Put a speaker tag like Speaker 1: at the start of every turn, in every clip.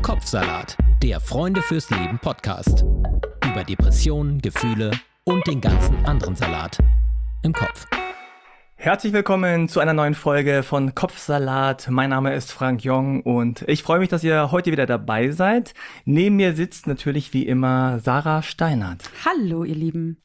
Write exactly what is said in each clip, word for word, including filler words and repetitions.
Speaker 1: Kopfsalat, der Freunde fürs Leben Podcast. Über Depressionen, Gefühle und den ganzen anderen Salat im Kopf.
Speaker 2: Herzlich willkommen zu einer neuen Folge von Kopfsalat. Mein Name ist Frank Jong und ich freue mich, dass ihr heute wieder dabei seid. Neben mir sitzt natürlich wie immer Sarah Steinert.
Speaker 3: Hallo, ihr Lieben.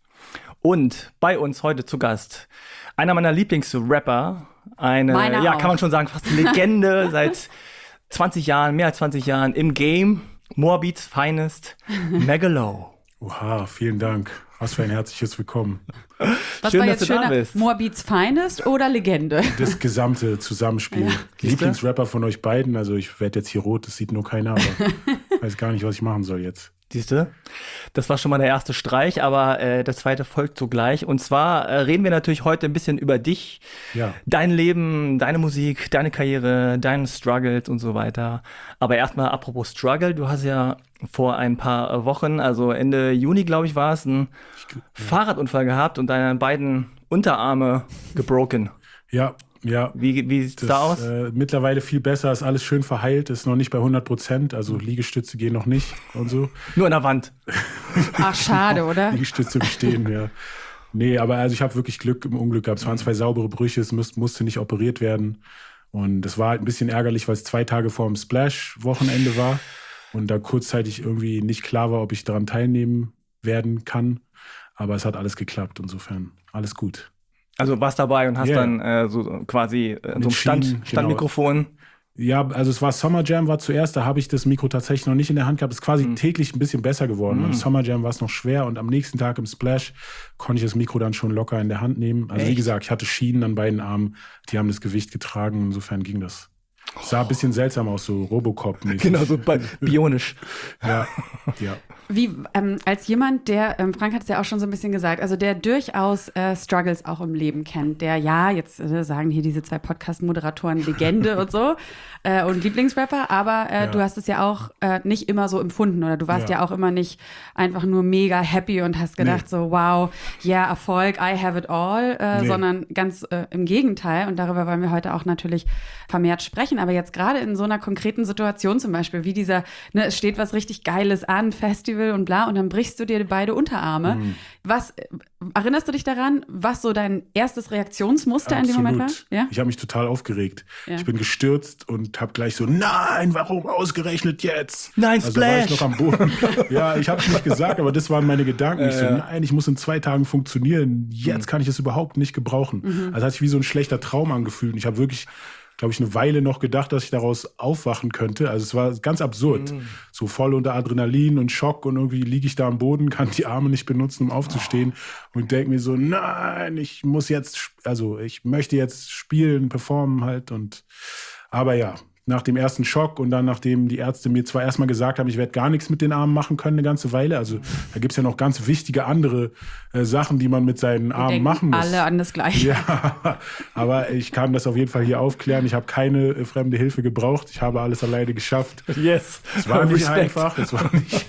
Speaker 2: Und bei uns heute zu Gast einer meiner Lieblingsrapper, eine,
Speaker 3: Meiner
Speaker 2: ja,
Speaker 3: auch.
Speaker 2: kann man schon sagen, fast eine Legende seit zwanzig Jahren, mehr als zwanzig Jahren im Game. Moabits Finest, Megalo.
Speaker 4: Oha, vielen Dank. Was für ein herzliches Willkommen.
Speaker 3: Was
Speaker 2: Schön,
Speaker 3: war
Speaker 2: dass
Speaker 3: jetzt
Speaker 2: du da
Speaker 3: schöner?
Speaker 2: bist.
Speaker 3: Moabits Finest oder Legende?
Speaker 4: Das gesamte Zusammenspiel.
Speaker 3: Ja.
Speaker 4: Lieblingsrapper von euch beiden. Also ich werde jetzt hier rot, das sieht nur keiner, aber weiß gar nicht, was ich machen soll jetzt.
Speaker 2: Siehst du? Das war schon mal der erste Streich, aber äh, der zweite folgt sogleich. Und zwar äh, reden wir natürlich heute ein bisschen über dich,
Speaker 4: Ja.
Speaker 2: dein Leben, deine Musik, deine Karriere, deine Struggles und so weiter. Aber erstmal apropos Struggle, du hast ja vor ein paar Wochen, also Ende Juni, glaube ich, war es, einen Fahrradunfall gehabt und deine beiden Unterarme gebroken.
Speaker 4: Ja, ja.
Speaker 2: Wie, wie sieht's
Speaker 4: Das,
Speaker 2: da aus?
Speaker 4: Äh, mittlerweile viel besser, ist alles schön verheilt, ist noch nicht bei hundert Prozent, also Liegestütze gehen noch nicht und so.
Speaker 2: Nur an der Wand.
Speaker 3: Ach, schade, oder?
Speaker 4: Liegestütze bestehen, ja. Nee, aber also ich habe wirklich Glück im Unglück gehabt. Es waren zwei saubere Brüche, es müß, musste nicht operiert werden. Und es war halt ein bisschen ärgerlich, weil es zwei Tage vor dem Splash-Wochenende war und da kurzzeitig irgendwie nicht klar war, ob ich daran teilnehmen werden kann. Aber es hat alles geklappt, insofern alles gut.
Speaker 2: Also warst dabei und hast
Speaker 4: Yeah.
Speaker 2: dann äh, so quasi äh, so ein
Speaker 4: Mit
Speaker 2: Stand,
Speaker 4: Schienen,
Speaker 2: Standmikrofon.
Speaker 4: Ja, also es war Summer Jam war zuerst, da habe ich das Mikro tatsächlich noch nicht in der Hand gehabt. Es ist quasi
Speaker 2: Mhm.
Speaker 4: täglich ein bisschen besser geworden.
Speaker 2: Mhm.
Speaker 4: Im Summer Jam war es noch schwer und am nächsten Tag im Splash konnte ich das Mikro dann schon locker in der Hand nehmen. Also wie
Speaker 2: Echt?
Speaker 4: gesagt, ich hatte Schienen an beiden Armen, die haben das Gewicht getragen, insofern ging das. Sah ein bisschen seltsam aus, so Robocop-mäßig.
Speaker 2: Genau, so bi- bionisch.
Speaker 4: Ja, ja.
Speaker 3: Wie, ähm, als jemand, der, ähm, Frank hat es ja auch schon so ein bisschen gesagt, also der durchaus äh, Struggles auch im Leben kennt, der, ja, jetzt äh, sagen hier diese zwei Podcast-Moderatoren Legende und so äh, und Lieblingsrapper, aber äh,
Speaker 4: Ja.
Speaker 3: du hast es ja auch äh, nicht immer so empfunden oder du warst ja.
Speaker 4: Ja.
Speaker 3: auch immer nicht einfach nur mega happy und hast gedacht
Speaker 4: Nee.
Speaker 3: so, wow, ja, Erfolg, I have it all, äh,
Speaker 4: Nee.
Speaker 3: sondern ganz äh, im Gegenteil und darüber wollen wir heute auch natürlich vermehrt sprechen, aber jetzt gerade in so einer konkreten Situation zum Beispiel, wie dieser, ne, es steht was richtig Geiles an, Festival und bla, und dann brichst du dir beide Unterarme.
Speaker 4: Mhm.
Speaker 3: Was, äh, erinnerst du dich daran, was so dein erstes Reaktionsmuster in dem Moment war? Ja?
Speaker 4: Ich habe mich total aufgeregt.
Speaker 3: Ja.
Speaker 4: Ich bin gestürzt und habe gleich so, nein, warum ausgerechnet jetzt?
Speaker 2: Nein,
Speaker 4: Also war ich
Speaker 2: Splash.
Speaker 4: noch am Boden. Ja, ich habe es nicht gesagt, aber das waren meine Gedanken. Ich so,
Speaker 2: Äh.
Speaker 4: nein, ich muss in zwei Tagen funktionieren. Jetzt kann ich es überhaupt nicht gebrauchen.
Speaker 3: Mhm.
Speaker 4: Also hat sich wie so ein schlechter Traum angefühlt. Und ich habe wirklich, glaube ich, eine Weile noch gedacht, dass ich daraus aufwachen könnte. Also es war ganz absurd.
Speaker 2: Mhm.
Speaker 4: So voll unter Adrenalin und Schock und irgendwie liege ich da am Boden, kann die Arme nicht benutzen, um aufzustehen und denke mir so, nein, ich muss jetzt, sp- also ich möchte jetzt spielen, performen halt und, aber ja, nach dem ersten Schock und dann nachdem die Ärzte mir zwar erstmal gesagt haben, ich werde gar nichts mit den Armen machen können eine ganze Weile, also da gibt es ja noch ganz wichtige andere äh, Sachen, die man mit seinen
Speaker 3: Wir
Speaker 4: Armen
Speaker 3: denken
Speaker 4: machen muss.
Speaker 3: alle an das Gleiche.
Speaker 4: Ja, aber ich kann das auf jeden Fall hier aufklären. Ich habe keine äh, fremde Hilfe gebraucht. Ich habe alles alleine geschafft.
Speaker 2: Yes.
Speaker 4: Es war nicht
Speaker 2: Respekt.
Speaker 4: einfach. Es war nicht.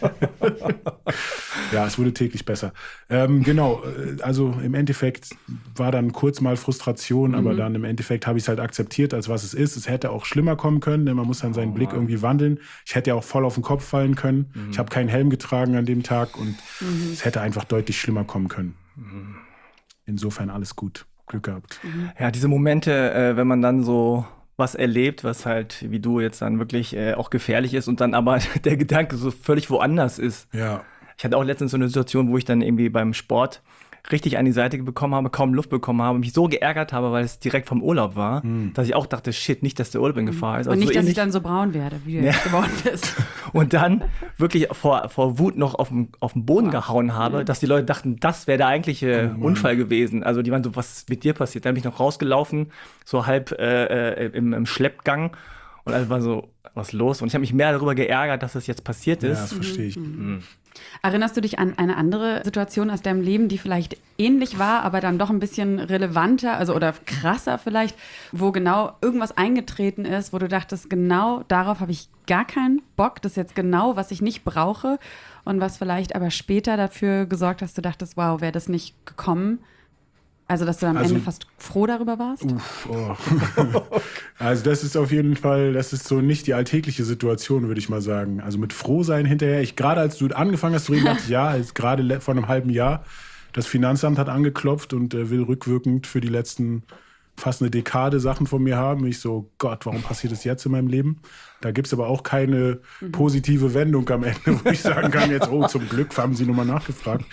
Speaker 4: Ja, es wurde täglich besser. Ähm, genau, äh, also im Endeffekt war dann kurz mal Frustration, aber dann im Endeffekt habe ich es halt akzeptiert, als was es ist. Es hätte auch schlimmer kommen können, denn man muss dann seinen Blick irgendwie wandeln. Ich hätte ja auch voll auf den Kopf fallen können. Ich habe keinen Helm getragen an dem Tag und es hätte einfach deutlich schlimmer kommen können. Insofern alles gut. Glück gehabt.
Speaker 2: Ja, diese Momente, äh, wenn man dann so was erlebt, was halt, wie du jetzt dann wirklich äh, auch gefährlich ist und dann aber der Gedanke so völlig woanders ist.
Speaker 4: Ja.
Speaker 2: Ich hatte auch letztens so eine Situation, wo ich dann irgendwie beim Sport richtig an die Seite bekommen habe, kaum Luft bekommen habe, mich so geärgert habe, weil es direkt vom Urlaub war, dass ich auch dachte, shit, nicht, dass der Urlaub in Gefahr ist.
Speaker 3: Und
Speaker 2: Also
Speaker 3: nicht,
Speaker 2: so
Speaker 3: dass ich
Speaker 2: ähnlich.
Speaker 3: dann so braun werde, wie du
Speaker 2: Ja.
Speaker 3: jetzt geworden bist.
Speaker 2: Und dann wirklich vor, vor Wut noch auf den, auf den Boden gehauen habe, dass die Leute dachten, das wäre der eigentliche
Speaker 4: Oh Mann.
Speaker 2: Unfall gewesen. Also die waren so, was ist mit dir passiert? Dann bin ich noch rausgelaufen, so halb äh, äh, im, im Schleppgang und alles war so, was los? Und ich habe mich mehr darüber geärgert, dass das jetzt passiert
Speaker 4: Ja,
Speaker 2: ist.
Speaker 4: das verstehe ich.
Speaker 3: Erinnerst du dich an eine andere Situation aus deinem Leben, die vielleicht ähnlich war, aber dann doch ein bisschen relevanter, also oder krasser vielleicht, wo genau irgendwas eingetreten ist, wo du dachtest, genau darauf habe ich gar keinen Bock, das ist jetzt genau, was ich nicht brauche und was vielleicht aber später dafür gesorgt hat, dass du dachtest, wow, wäre das nicht gekommen, Also, dass du am
Speaker 4: Also-
Speaker 3: Ende fast froh darüber warst?
Speaker 4: Uff, oh. Also das ist auf jeden Fall, das ist so nicht die alltägliche Situation, würde ich mal sagen. Also mit Frohsein hinterher. Ich gerade als du angefangen hast zu reden, dachte ich, ja, jetzt gerade le- vor einem halben Jahr, das Finanzamt hat angeklopft und äh, will rückwirkend für die letzten fast eine Dekade Sachen von mir haben. Ich so, Gott, warum passiert das jetzt in meinem Leben? Da gibt es aber auch keine positive Wendung am Ende, wo ich sagen kann, jetzt, oh, zum Glück haben sie nochmal nachgefragt.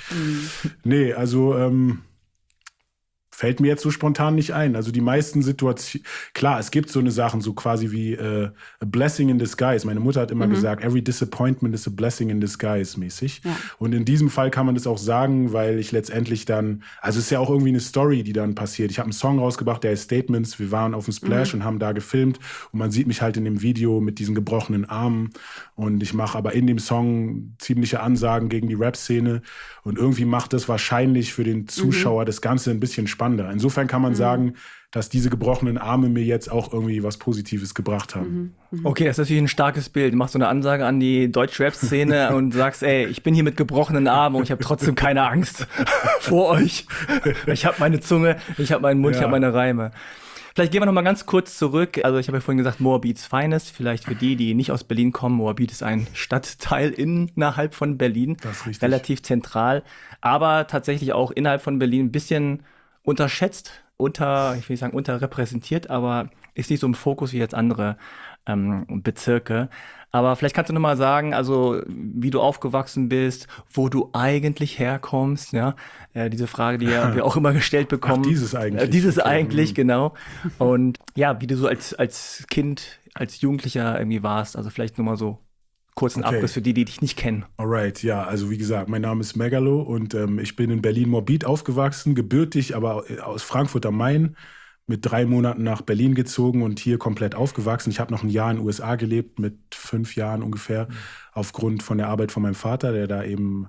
Speaker 4: Nee, also ähm, fällt mir jetzt so spontan nicht ein. Also die meisten Situationen, klar, es gibt so eine Sachen, so quasi wie äh, a blessing in disguise. Meine Mutter hat immer
Speaker 3: Mhm.
Speaker 4: gesagt, every disappointment is a blessing in disguise mäßig.
Speaker 3: Ja.
Speaker 4: Und in diesem Fall kann man das auch sagen, weil ich letztendlich dann, also es ist ja auch irgendwie eine Story, die dann passiert. Ich habe einen Song rausgebracht, der heißt Statements. Wir waren auf dem Splash
Speaker 3: Mhm.
Speaker 4: und haben da gefilmt und man sieht mich halt in dem Video mit diesen gebrochenen Armen und ich mache aber in dem Song ziemliche Ansagen gegen die Rap-Szene und irgendwie macht das wahrscheinlich für den Zuschauer das Ganze ein bisschen spannender. Insofern kann man sagen, dass diese gebrochenen Arme mir jetzt auch irgendwie was Positives gebracht haben.
Speaker 2: Okay, das ist natürlich ein starkes Bild. Du machst so eine Ansage an die Deutsch-Rap-Szene und sagst, ey, ich bin hier mit gebrochenen Armen und ich habe trotzdem keine Angst vor euch. Ich habe meine Zunge, ich habe meinen Mund, ich
Speaker 4: Ja.
Speaker 2: habe meine Reime. Vielleicht gehen wir noch mal ganz kurz zurück. Also ich habe ja vorhin gesagt, Moabits Finest. Vielleicht für die, die nicht aus Berlin kommen. Moabit ist ein Stadtteil innerhalb von Berlin.
Speaker 4: Das ist richtig.
Speaker 2: Relativ zentral. Aber tatsächlich auch innerhalb von Berlin ein bisschen unterschätzt, unter, ich will nicht sagen unterrepräsentiert, aber ist nicht so im Fokus wie jetzt andere ähm, Bezirke. Aber vielleicht kannst du noch mal sagen, also wie du aufgewachsen bist, wo du eigentlich herkommst, ja, äh, diese Frage, die ja wir auch immer gestellt bekommen.
Speaker 4: Ach, dieses eigentlich.
Speaker 2: Äh, dieses
Speaker 4: Okay.
Speaker 2: eigentlich,
Speaker 4: Mhm.
Speaker 2: genau. Und ja, wie du so als als Kind, als Jugendlicher irgendwie warst. Also vielleicht noch mal so kurzen
Speaker 4: Okay.
Speaker 2: Abriss für die, die dich nicht kennen.
Speaker 4: Alright, ja, also wie gesagt, mein Name ist Megalo und ähm, ich bin in Berlin-Moabit aufgewachsen, gebürtig, aber aus Frankfurt am Main, mit drei Monaten nach Berlin gezogen und hier komplett aufgewachsen. Ich habe noch ein Jahr in den U S A gelebt, mit fünf Jahren ungefähr, aufgrund von der Arbeit von meinem Vater, der da eben,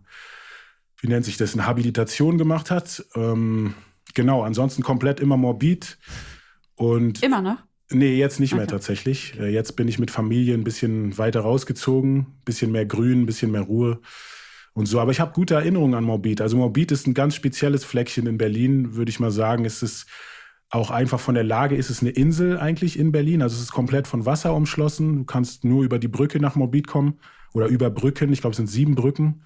Speaker 4: wie nennt sich das, eine Habilitation gemacht hat. Ähm, genau, ansonsten komplett immer Moabit und
Speaker 3: Immer noch?
Speaker 4: Nee, jetzt nicht mehr
Speaker 3: Okay.
Speaker 4: tatsächlich. Äh, Jetzt bin ich mit Familie ein bisschen weiter rausgezogen, bisschen mehr Grün, ein bisschen mehr Ruhe und so. Aber ich habe gute Erinnerungen an Moabit. Also Moabit ist ein ganz spezielles Fleckchen in Berlin, würde ich mal sagen. Es ist auch einfach von der Lage, ist es eine Insel eigentlich in Berlin. Also es ist komplett von Wasser umschlossen. Du kannst nur über die Brücke nach Moabit kommen oder über Brücken. Ich glaube, es sind sieben Brücken.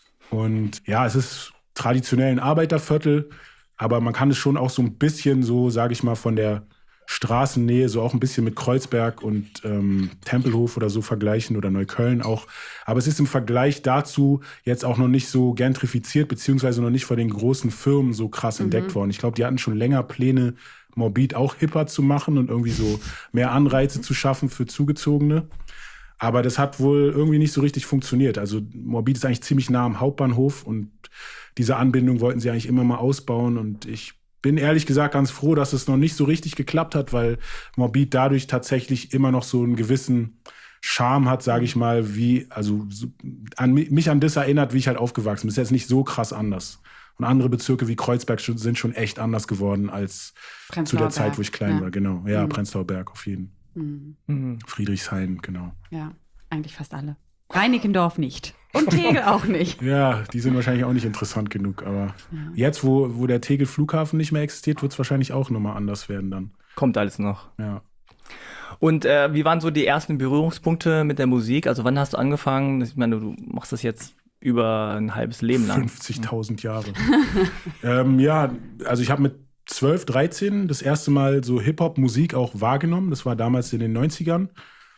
Speaker 4: Und ja, es ist traditionell ein Arbeiterviertel, aber man kann es schon auch so ein bisschen so, sage ich mal, von der Straßennähe, so auch ein bisschen mit Kreuzberg und ähm, Tempelhof oder so vergleichen oder Neukölln auch. Aber es ist im Vergleich dazu jetzt auch noch nicht so gentrifiziert, beziehungsweise noch nicht von den großen Firmen so krass entdeckt worden. Ich glaube, die hatten schon länger Pläne, Moabit auch hipper zu machen und irgendwie so mehr Anreize zu schaffen für Zugezogene. Aber das hat wohl irgendwie nicht so richtig funktioniert. Also Moabit ist eigentlich ziemlich nah am Hauptbahnhof und diese Anbindung wollten sie eigentlich immer mal ausbauen und ich bin ehrlich gesagt ganz froh, dass es noch nicht so richtig geklappt hat, weil Moabit dadurch tatsächlich immer noch so einen gewissen Charme hat, sage ich mal, wie, also so, an mi- mich an das erinnert, wie ich halt aufgewachsen bin. Ist jetzt nicht so krass anders. Und andere Bezirke wie Kreuzberg schon- sind schon echt anders geworden als zu
Speaker 3: Prenzlauer
Speaker 4: der Zeit,
Speaker 3: Berg,
Speaker 4: wo ich klein
Speaker 3: ja.
Speaker 4: war. Genau, ja,
Speaker 3: Mhm.
Speaker 4: Prenzlauer Berg auf jeden.
Speaker 3: Mhm.
Speaker 2: Mhm.
Speaker 4: Friedrichshain, genau.
Speaker 3: Ja, eigentlich fast alle. Reinickendorf nicht. Und Tegel auch nicht.
Speaker 4: Ja, die sind wahrscheinlich auch nicht interessant genug, aber
Speaker 3: Ja.
Speaker 4: jetzt, wo, wo der Tegel-Flughafen nicht mehr existiert, wird es wahrscheinlich auch nochmal anders werden dann.
Speaker 2: Kommt alles noch.
Speaker 4: Ja.
Speaker 2: Und äh, wie waren so die ersten Berührungspunkte mit der Musik? Also wann hast du angefangen? Ich meine, du machst das jetzt über ein halbes Leben lang.
Speaker 4: fünfzigtausend Jahre. ähm, ja, also ich habe mit zwölf, dreizehn das erste Mal so Hip-Hop-Musik auch wahrgenommen. Das war damals in den neunzigern.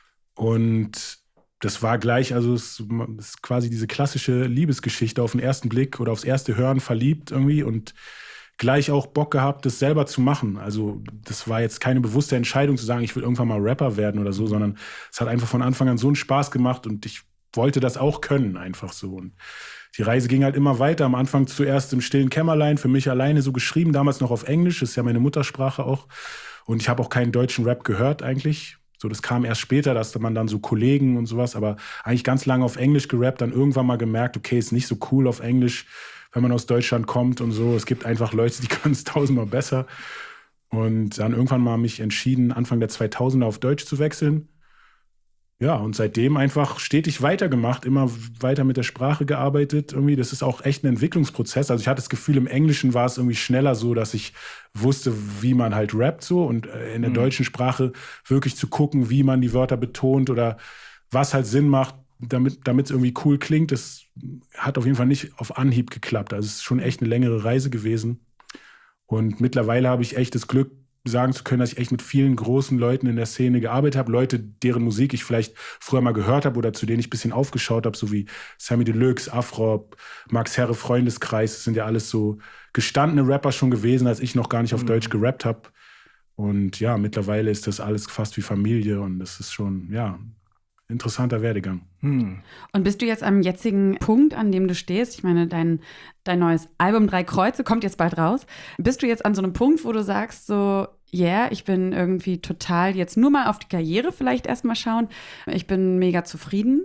Speaker 4: Und das war gleich, also es ist quasi diese klassische Liebesgeschichte auf den ersten Blick oder aufs erste Hören verliebt irgendwie und gleich auch Bock gehabt, das selber zu machen. Also das war jetzt keine bewusste Entscheidung zu sagen, ich will irgendwann mal Rapper werden oder so, sondern es hat einfach von Anfang an so einen Spaß gemacht und ich wollte das auch können, einfach so. Und die Reise ging halt immer weiter. Am Anfang zuerst im stillen Kämmerlein, für mich alleine so geschrieben, damals noch auf Englisch, das ist ja meine Muttersprache auch. Und ich habe auch keinen deutschen Rap gehört eigentlich. So, das kam erst später, dass man dann so Kollegen und sowas, aber eigentlich ganz lange auf Englisch gerappt, dann irgendwann mal gemerkt, okay, ist nicht so cool auf Englisch, wenn man aus Deutschland kommt und so. Es gibt einfach Leute, die können es tausendmal besser. Und dann irgendwann mal mich entschieden, Anfang der zweitausender auf Deutsch zu wechseln. Ja, und seitdem einfach stetig weitergemacht, immer weiter mit der Sprache gearbeitet. Irgendwie, das ist auch echt ein Entwicklungsprozess. Also ich hatte das Gefühl, im Englischen war es irgendwie schneller so, dass ich wusste, wie man halt rappt so. Und in der mhm. deutschen Sprache wirklich zu gucken, wie man die Wörter betont oder was halt Sinn macht, damit damit es irgendwie cool klingt. Das hat auf jeden Fall nicht auf Anhieb geklappt. Also es ist schon echt eine längere Reise gewesen. Und mittlerweile habe ich echt das Glück, sagen zu können, dass ich echt mit vielen großen Leuten in der Szene gearbeitet habe. Leute, deren Musik ich vielleicht früher mal gehört habe oder zu denen ich ein bisschen aufgeschaut habe, so wie Samy Deluxe, Afro, Max Herre, Freundeskreis. Das sind ja alles so gestandene Rapper schon gewesen, als ich noch gar nicht auf mhm. Deutsch gerappt habe. Und ja, mittlerweile ist das alles fast wie Familie und das ist schon, ja, interessanter Werdegang.
Speaker 3: Hm. Und bist du jetzt am jetzigen Punkt, an dem du stehst? Ich meine, dein, dein neues Album Drei Kreuze kommt jetzt bald raus. Bist du jetzt an so einem Punkt, wo du sagst so, ja, yeah, ich bin irgendwie total jetzt nur mal auf die Karriere vielleicht erstmal schauen. Ich bin mega zufrieden?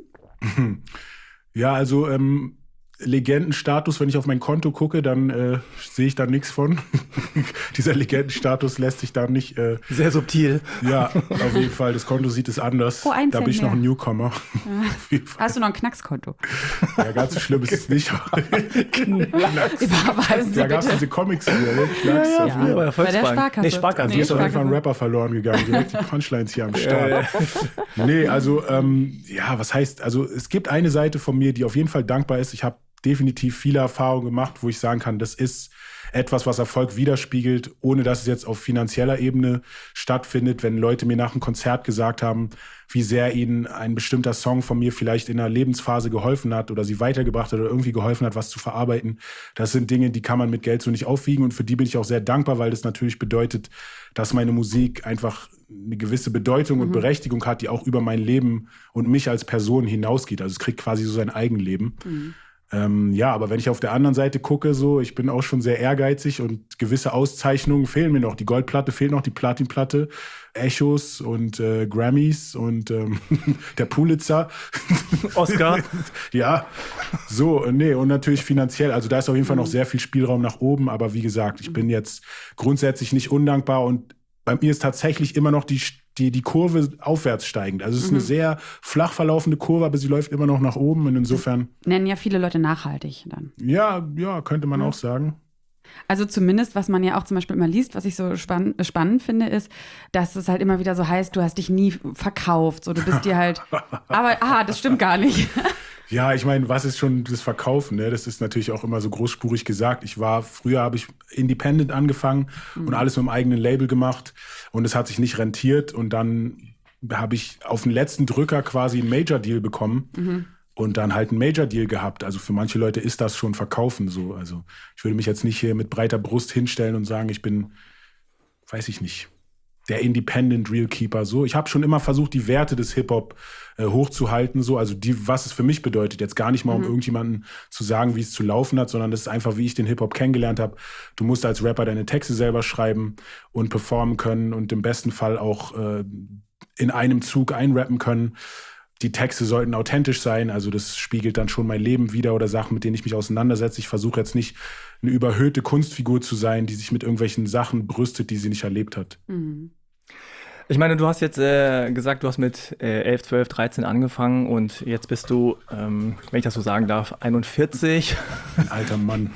Speaker 4: Ja, also ähm, Legendenstatus, wenn ich auf mein Konto gucke, dann äh, sehe ich da nichts von. Dieser Legendenstatus lässt sich da nicht... Äh,
Speaker 2: Sehr subtil.
Speaker 4: Ja, auf jeden Fall. Das Konto sieht es anders.
Speaker 3: Oh,
Speaker 4: da bin ich mehr. noch ein Newcomer.
Speaker 3: Ja. Hast du noch ein Knackskonto?
Speaker 4: Ja, ganz so schlimm ist es nicht.
Speaker 3: Überweisen Sie
Speaker 4: Da gab es diese Comics hier. Ne? Knacks,
Speaker 2: ja, ja, ja,
Speaker 3: bei der Sparkasse.
Speaker 2: Nee, Sparkasse.
Speaker 3: Nee,
Speaker 4: Hier ist auf jeden
Speaker 3: Sparkasse.
Speaker 4: Fall ein Rapper verloren gegangen. Direkt die Punchlines hier am Start. Nee, also, ähm, ja, was heißt, also es gibt eine Seite von mir, die auf jeden Fall dankbar ist. Ich habe definitiv viele Erfahrungen gemacht, wo ich sagen kann, das ist etwas, was Erfolg widerspiegelt, ohne dass es jetzt auf finanzieller Ebene stattfindet. Wenn Leute mir nach einem Konzert gesagt haben, wie sehr ihnen ein bestimmter Song von mir vielleicht in einer Lebensphase geholfen hat oder sie weitergebracht hat oder irgendwie geholfen hat, was zu verarbeiten. Das sind Dinge, die kann man mit Geld so nicht aufwiegen und für die bin ich auch sehr dankbar, weil das natürlich bedeutet, dass meine Musik einfach eine gewisse Bedeutung mhm. und Berechtigung hat, die auch über mein Leben und mich als Person hinausgeht. Also es kriegt quasi so sein Eigenleben. Mhm. Ähm, ja, aber wenn ich auf der anderen Seite gucke, so, ich bin auch schon sehr ehrgeizig und gewisse Auszeichnungen fehlen mir noch. Die Goldplatte fehlt noch, die Platinplatte, Echos und äh, Grammys und ähm, der Pulitzer.
Speaker 2: Oscar.
Speaker 4: Ja, so, nee, und natürlich finanziell. Also da ist auf jeden Fall noch sehr viel Spielraum nach oben. Aber wie gesagt, ich bin jetzt grundsätzlich nicht undankbar und bei mir ist tatsächlich immer noch die Die, die Kurve aufwärts steigend. Also es ist mhm. eine sehr flach verlaufende Kurve, aber sie läuft immer noch nach oben. Und insofern.
Speaker 3: Das nennen ja viele Leute nachhaltig dann.
Speaker 4: Ja, ja, könnte man ja. auch sagen.
Speaker 3: Also zumindest, was man ja auch zum Beispiel immer liest, was ich so spann- spannend finde, ist, dass es halt immer wieder so heißt, du hast dich nie verkauft. So, du bist dir halt. Aber, ah, das stimmt gar nicht.
Speaker 4: Ja, ich meine, was ist schon das Verkaufen? Ne? Das ist natürlich auch immer so großspurig gesagt. Ich war, früher habe ich independent angefangen mhm. und alles mit dem eigenen Label gemacht und es hat sich nicht rentiert und dann habe ich auf den letzten Drücker quasi einen Major-Deal bekommen mhm. und dann halt einen Major-Deal gehabt. Also für manche Leute ist das schon Verkaufen so. Also ich würde mich jetzt nicht hier mit breiter Brust hinstellen und sagen, ich bin, weiß ich nicht, der Independent Real Keeper, so. Ich habe schon immer versucht, die Werte des Hip-Hop äh, hochzuhalten, so. Also die, was es für mich bedeutet. Jetzt gar nicht mal, um mhm. irgendjemanden zu sagen, wie es zu laufen hat, sondern das ist einfach, wie ich den Hip-Hop kennengelernt habe. Du musst als Rapper deine Texte selber schreiben und performen können und im besten Fall auch äh, in einem Zug einrappen können. Die Texte sollten authentisch sein, also das spiegelt dann schon mein Leben wider oder Sachen, mit denen ich mich auseinandersetze. Ich versuche jetzt nicht eine überhöhte Kunstfigur zu sein, die sich mit irgendwelchen Sachen brüstet, die sie nicht erlebt hat.
Speaker 3: Mhm.
Speaker 2: Ich meine, du hast jetzt äh, gesagt, du hast mit äh, elf, zwölf, dreizehn angefangen und jetzt bist du, ähm, wenn ich das so sagen darf, einundvierzig.
Speaker 4: Ein alter Mann.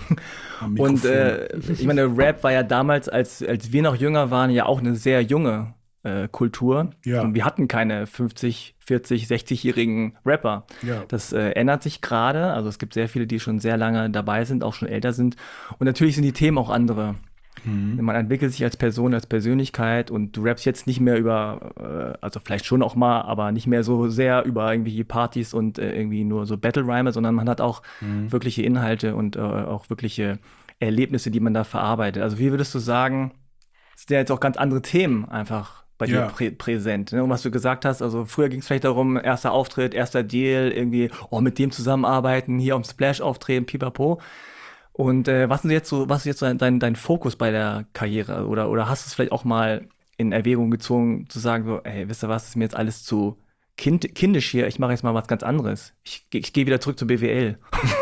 Speaker 2: Und äh, ich meine, Rap war ja damals, als, als wir noch jünger waren, ja auch eine sehr junge Äh, Kultur.
Speaker 4: Ja.
Speaker 2: Und wir hatten keine fünfzig, vierzig, sechzig-jährigen Rapper.
Speaker 4: Ja.
Speaker 2: Das äh, ändert sich gerade. Also es gibt sehr viele, die schon sehr lange dabei sind, auch schon älter sind. Und natürlich sind die Themen auch andere. Mhm. Man entwickelt sich als Person, als Persönlichkeit und du rappst jetzt nicht mehr über, äh, also vielleicht schon auch mal, aber nicht mehr so sehr über irgendwelche Partys und äh, irgendwie nur so Battle-Rhyme, sondern man hat auch mhm. wirkliche Inhalte und äh, auch wirkliche Erlebnisse, die man da verarbeitet. Also wie würdest du sagen, es sind ja jetzt auch ganz andere Themen einfach bei dir
Speaker 4: ja.
Speaker 2: prä- präsent. Ne? Und was du gesagt hast, also früher ging es vielleicht darum, erster Auftritt, erster Deal, irgendwie, oh, mit dem zusammenarbeiten, hier am Splash auftreten, pipapo. Und äh, was ist jetzt so, was ist jetzt so dein, dein Fokus bei der Karriere? Oder, oder hast du es vielleicht auch mal in Erwägung gezogen, zu sagen, so, ey, wisst ihr was, ist mir jetzt alles zu kind, kindisch hier, ich mache jetzt mal was ganz anderes. Ich, ich gehe wieder zurück zur B W L.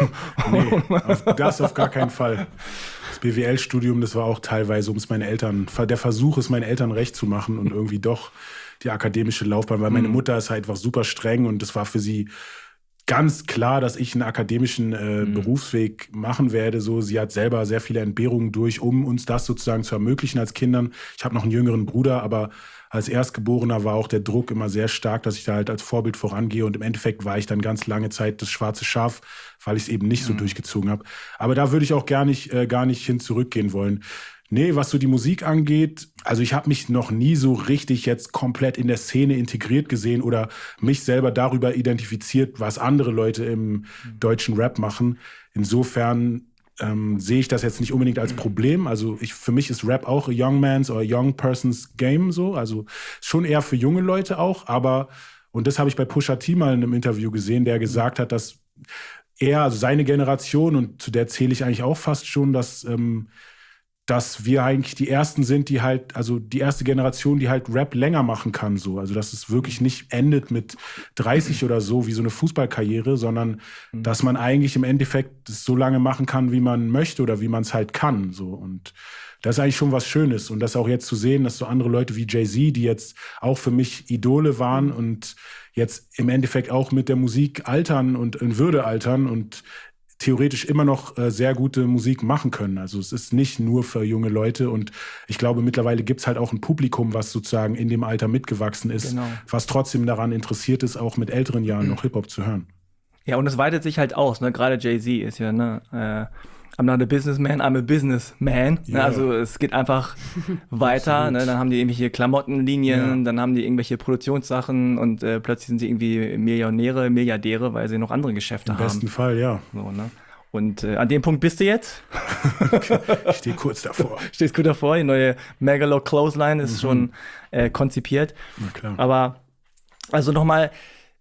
Speaker 4: Nee, auf, das auf gar keinen Fall. Das B W L-Studium, das war auch teilweise, um es meinen Eltern, der Versuch, es meinen Eltern recht zu machen und irgendwie doch die akademische Laufbahn, weil meine Mutter ist halt einfach super streng und das war für sie ganz klar, dass ich einen akademischen äh, mhm. Berufsweg machen werde. So, sie hat selber sehr viele Entbehrungen durch, um uns das sozusagen zu ermöglichen als Kindern. Ich habe noch einen jüngeren Bruder, aber als Erstgeborener war auch der Druck immer sehr stark, dass ich da halt als Vorbild vorangehe. Und im Endeffekt war ich dann ganz lange Zeit das schwarze Schaf, weil ich es eben nicht so mhm. durchgezogen habe. Aber da würde ich auch gar nicht, äh, gar nicht hin zurückgehen wollen. Nee, was so die Musik angeht, also ich habe mich noch nie so richtig jetzt komplett in der Szene integriert gesehen oder mich selber darüber identifiziert, was andere Leute im deutschen Rap machen. Insofern ähm, sehe ich das jetzt nicht unbedingt als Problem. Also ich, für mich ist Rap auch a young man's or a young person's game so. Also schon eher für junge Leute auch. Aber, und das habe ich bei Pusha T mal in einem Interview gesehen, der gesagt hat, dass er, also seine Generation, und zu der zähle ich eigentlich auch fast schon, dass ähm, dass wir eigentlich die Ersten sind, die halt, also die erste Generation, die halt Rap länger machen kann, so. Also, dass es wirklich nicht endet mit dreißig oder so, wie so eine Fußballkarriere, sondern mhm. dass man eigentlich im Endeffekt das so lange machen kann, wie man möchte oder wie man es halt kann, so. Und das ist eigentlich schon was Schönes. Und das auch jetzt zu sehen, dass so andere Leute wie Jay-Z, die jetzt auch für mich Idole waren und jetzt im Endeffekt auch mit der Musik altern und in Würde altern und theoretisch immer noch äh, sehr gute Musik machen können. Also es ist nicht nur für junge Leute und ich glaube, mittlerweile gibt es halt auch ein Publikum, was sozusagen in dem Alter mitgewachsen ist, genau. was trotzdem daran interessiert ist, auch mit älteren Jahren noch Hip-Hop zu hören.
Speaker 2: Ja, und es weitet sich halt aus, ne? Gerade Jay-Z ist ja, ne, äh, I'm not a businessman, I'm a businessman. Yeah. Also es geht einfach weiter. Ne? Dann haben die irgendwelche Klamottenlinien, ja. dann haben die irgendwelche Produktionssachen und äh, plötzlich sind sie irgendwie Millionäre, Milliardäre, weil sie noch andere Geschäfte
Speaker 4: haben.
Speaker 2: Im
Speaker 4: besten Fall, ja.
Speaker 2: So, ne? Und äh, an dem Punkt bist du jetzt.
Speaker 4: Ich stehe kurz davor.
Speaker 2: Stehst kurz davor. Die neue Megalo Clothesline ist mhm. schon äh, konzipiert.
Speaker 4: Na klar.
Speaker 2: Aber also nochmal,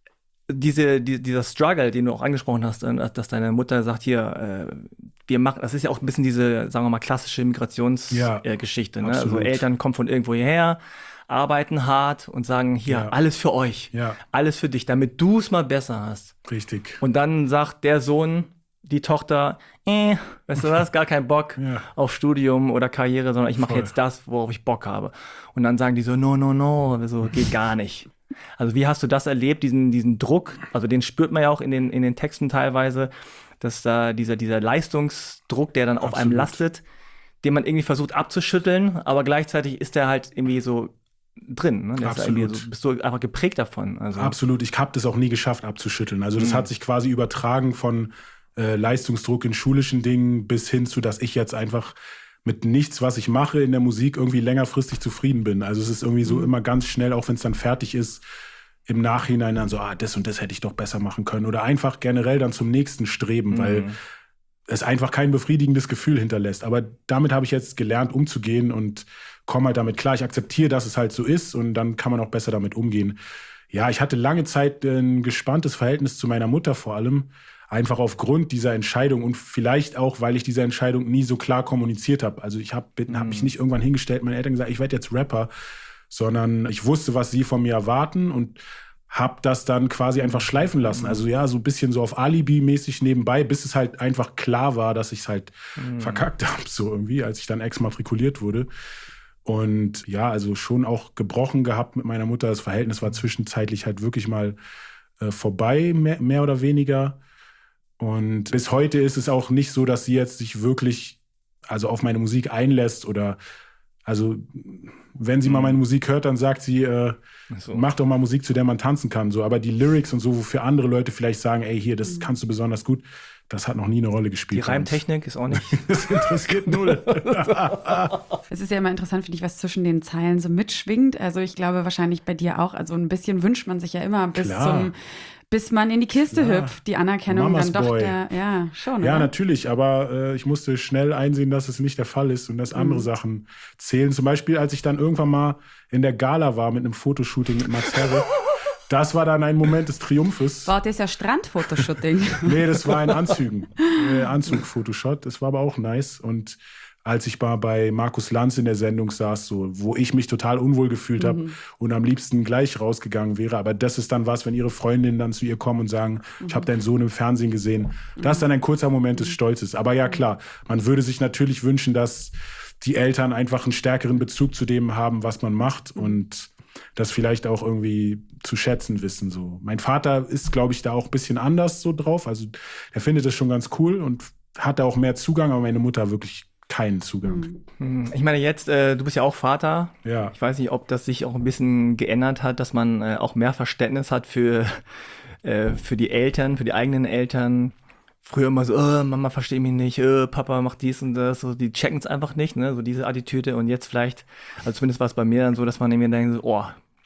Speaker 2: diese, die, dieser Struggle, den du auch angesprochen hast, dass deine Mutter sagt, hier, äh, wir machen, das ist ja auch ein bisschen diese, sagen wir mal, klassische Migrationsgeschichte. Ja, äh, ne? Also Eltern kommen von irgendwo hierher, arbeiten hart und sagen, hier, ja. alles für euch,
Speaker 4: ja.
Speaker 2: alles für dich, damit du es mal besser hast.
Speaker 4: Richtig.
Speaker 2: Und dann sagt der Sohn, die Tochter, äh, weißt du was, gar keinen Bock
Speaker 4: ja.
Speaker 2: auf Studium oder Karriere, sondern ich mache jetzt das, worauf ich Bock habe. Und dann sagen die so, no, no, no, so geht gar nicht. Also wie hast du das erlebt, diesen, diesen Druck? Also den spürt man ja auch in den, in den Texten teilweise, dass da dieser, dieser Leistungsdruck, der dann auf Absolut. einem lastet, den man irgendwie versucht abzuschütteln, aber gleichzeitig ist der halt irgendwie so drin. Ne? Der ist irgendwie so, bist du einfach geprägt davon. Also.
Speaker 4: Absolut, ich habe das auch nie geschafft abzuschütteln. Also das mhm. hat sich quasi übertragen von äh, Leistungsdruck in schulischen Dingen bis hin zu, dass ich jetzt einfach mit nichts, was ich mache in der Musik, irgendwie längerfristig zufrieden bin. Also es ist irgendwie so mhm. immer ganz schnell, auch wenn es dann fertig ist, im Nachhinein dann so, ah, das und das hätte ich doch besser machen können. Oder einfach generell dann zum nächsten streben, mhm. weil es einfach kein befriedigendes Gefühl hinterlässt. Aber damit habe ich jetzt gelernt, umzugehen und komme halt damit klar. Ich akzeptiere, dass es halt so ist und dann kann man auch besser damit umgehen. Ja, ich hatte lange Zeit ein gespanntes Verhältnis zu meiner Mutter vor allem, einfach aufgrund dieser Entscheidung und vielleicht auch, weil ich diese Entscheidung nie so klar kommuniziert habe. Also ich habe mhm. hab mich nicht irgendwann hingestellt, meine Eltern gesagt, ich werde jetzt Rapper, sondern ich wusste, was sie von mir erwarten und habe das dann quasi einfach schleifen lassen. Also ja, so ein bisschen so auf Alibi-mäßig nebenbei, bis es halt einfach klar war, dass ich es halt mhm. verkackt habe, so irgendwie, als ich dann exmatrikuliert wurde. Und ja, also schon auch gebrochen gehabt mit meiner Mutter. Das Verhältnis war zwischenzeitlich halt wirklich mal äh, vorbei, mehr, mehr oder weniger. Und bis heute ist es auch nicht so, dass sie jetzt sich wirklich also auf meine Musik einlässt oder also wenn sie mhm. mal meine Musik hört, dann sagt sie, äh, so. mach doch mal Musik, zu der man tanzen kann. So. Aber die Lyrics und so, wofür andere Leute vielleicht sagen, ey, hier, das mhm. kannst du besonders gut, das hat noch nie eine Rolle gespielt.
Speaker 2: Die Reimtechnik ist auch nicht.
Speaker 4: Das interessiert null.
Speaker 3: Es ist ja immer interessant, finde ich, was zwischen den Zeilen so mitschwingt. Also ich glaube wahrscheinlich bei dir auch. Also ein bisschen wünscht man sich ja immer bis Klar. zum bis man in die Kiste Klar. hüpft, die Anerkennung
Speaker 4: Mamas
Speaker 3: dann doch
Speaker 4: Boy.
Speaker 3: der, ja, schon.
Speaker 4: Ja,
Speaker 3: oder?
Speaker 4: natürlich, aber äh, ich musste schnell einsehen, dass es nicht der Fall ist und dass andere mhm. Sachen zählen. Zum Beispiel, als ich dann irgendwann mal in der Gala war mit einem Fotoshooting mit Max Herre. Das war dann ein Moment des Triumphes.
Speaker 3: War das ja Strandfotoshooting?
Speaker 4: Nee, das war ein Anzügen. Äh, Anzug-Fotoshot. Das war aber auch nice. Und als ich mal bei Markus Lanz in der Sendung saß, so, wo ich mich total unwohl gefühlt habe mhm. und am liebsten gleich rausgegangen wäre. Aber das ist dann was, wenn ihre Freundinnen dann zu ihr kommen und sagen, mhm. ich habe deinen Sohn im Fernsehen gesehen. Das ist dann ein kurzer Moment des Stolzes. Aber ja, klar, man würde sich natürlich wünschen, dass die Eltern einfach einen stärkeren Bezug zu dem haben, was man macht und das vielleicht auch irgendwie zu schätzen wissen. So. Mein Vater ist, glaube ich, da auch ein bisschen anders so drauf. Also er findet das schon ganz cool und hat da auch mehr Zugang, aber meine Mutter wirklich keinen Zugang.
Speaker 2: Ich meine jetzt, äh, du bist ja auch Vater.
Speaker 4: Ja.
Speaker 2: Ich weiß nicht, ob das sich auch ein bisschen geändert hat, dass man äh, auch mehr Verständnis hat für, äh, für die Eltern, für die eigenen Eltern. Früher immer so, oh, Mama versteht mich nicht, oh, Papa macht dies und das. So, die checken es einfach nicht, ne? So diese Attitüde. Und jetzt vielleicht, also zumindest war es bei mir dann so, dass man irgendwie denkt, so, oh,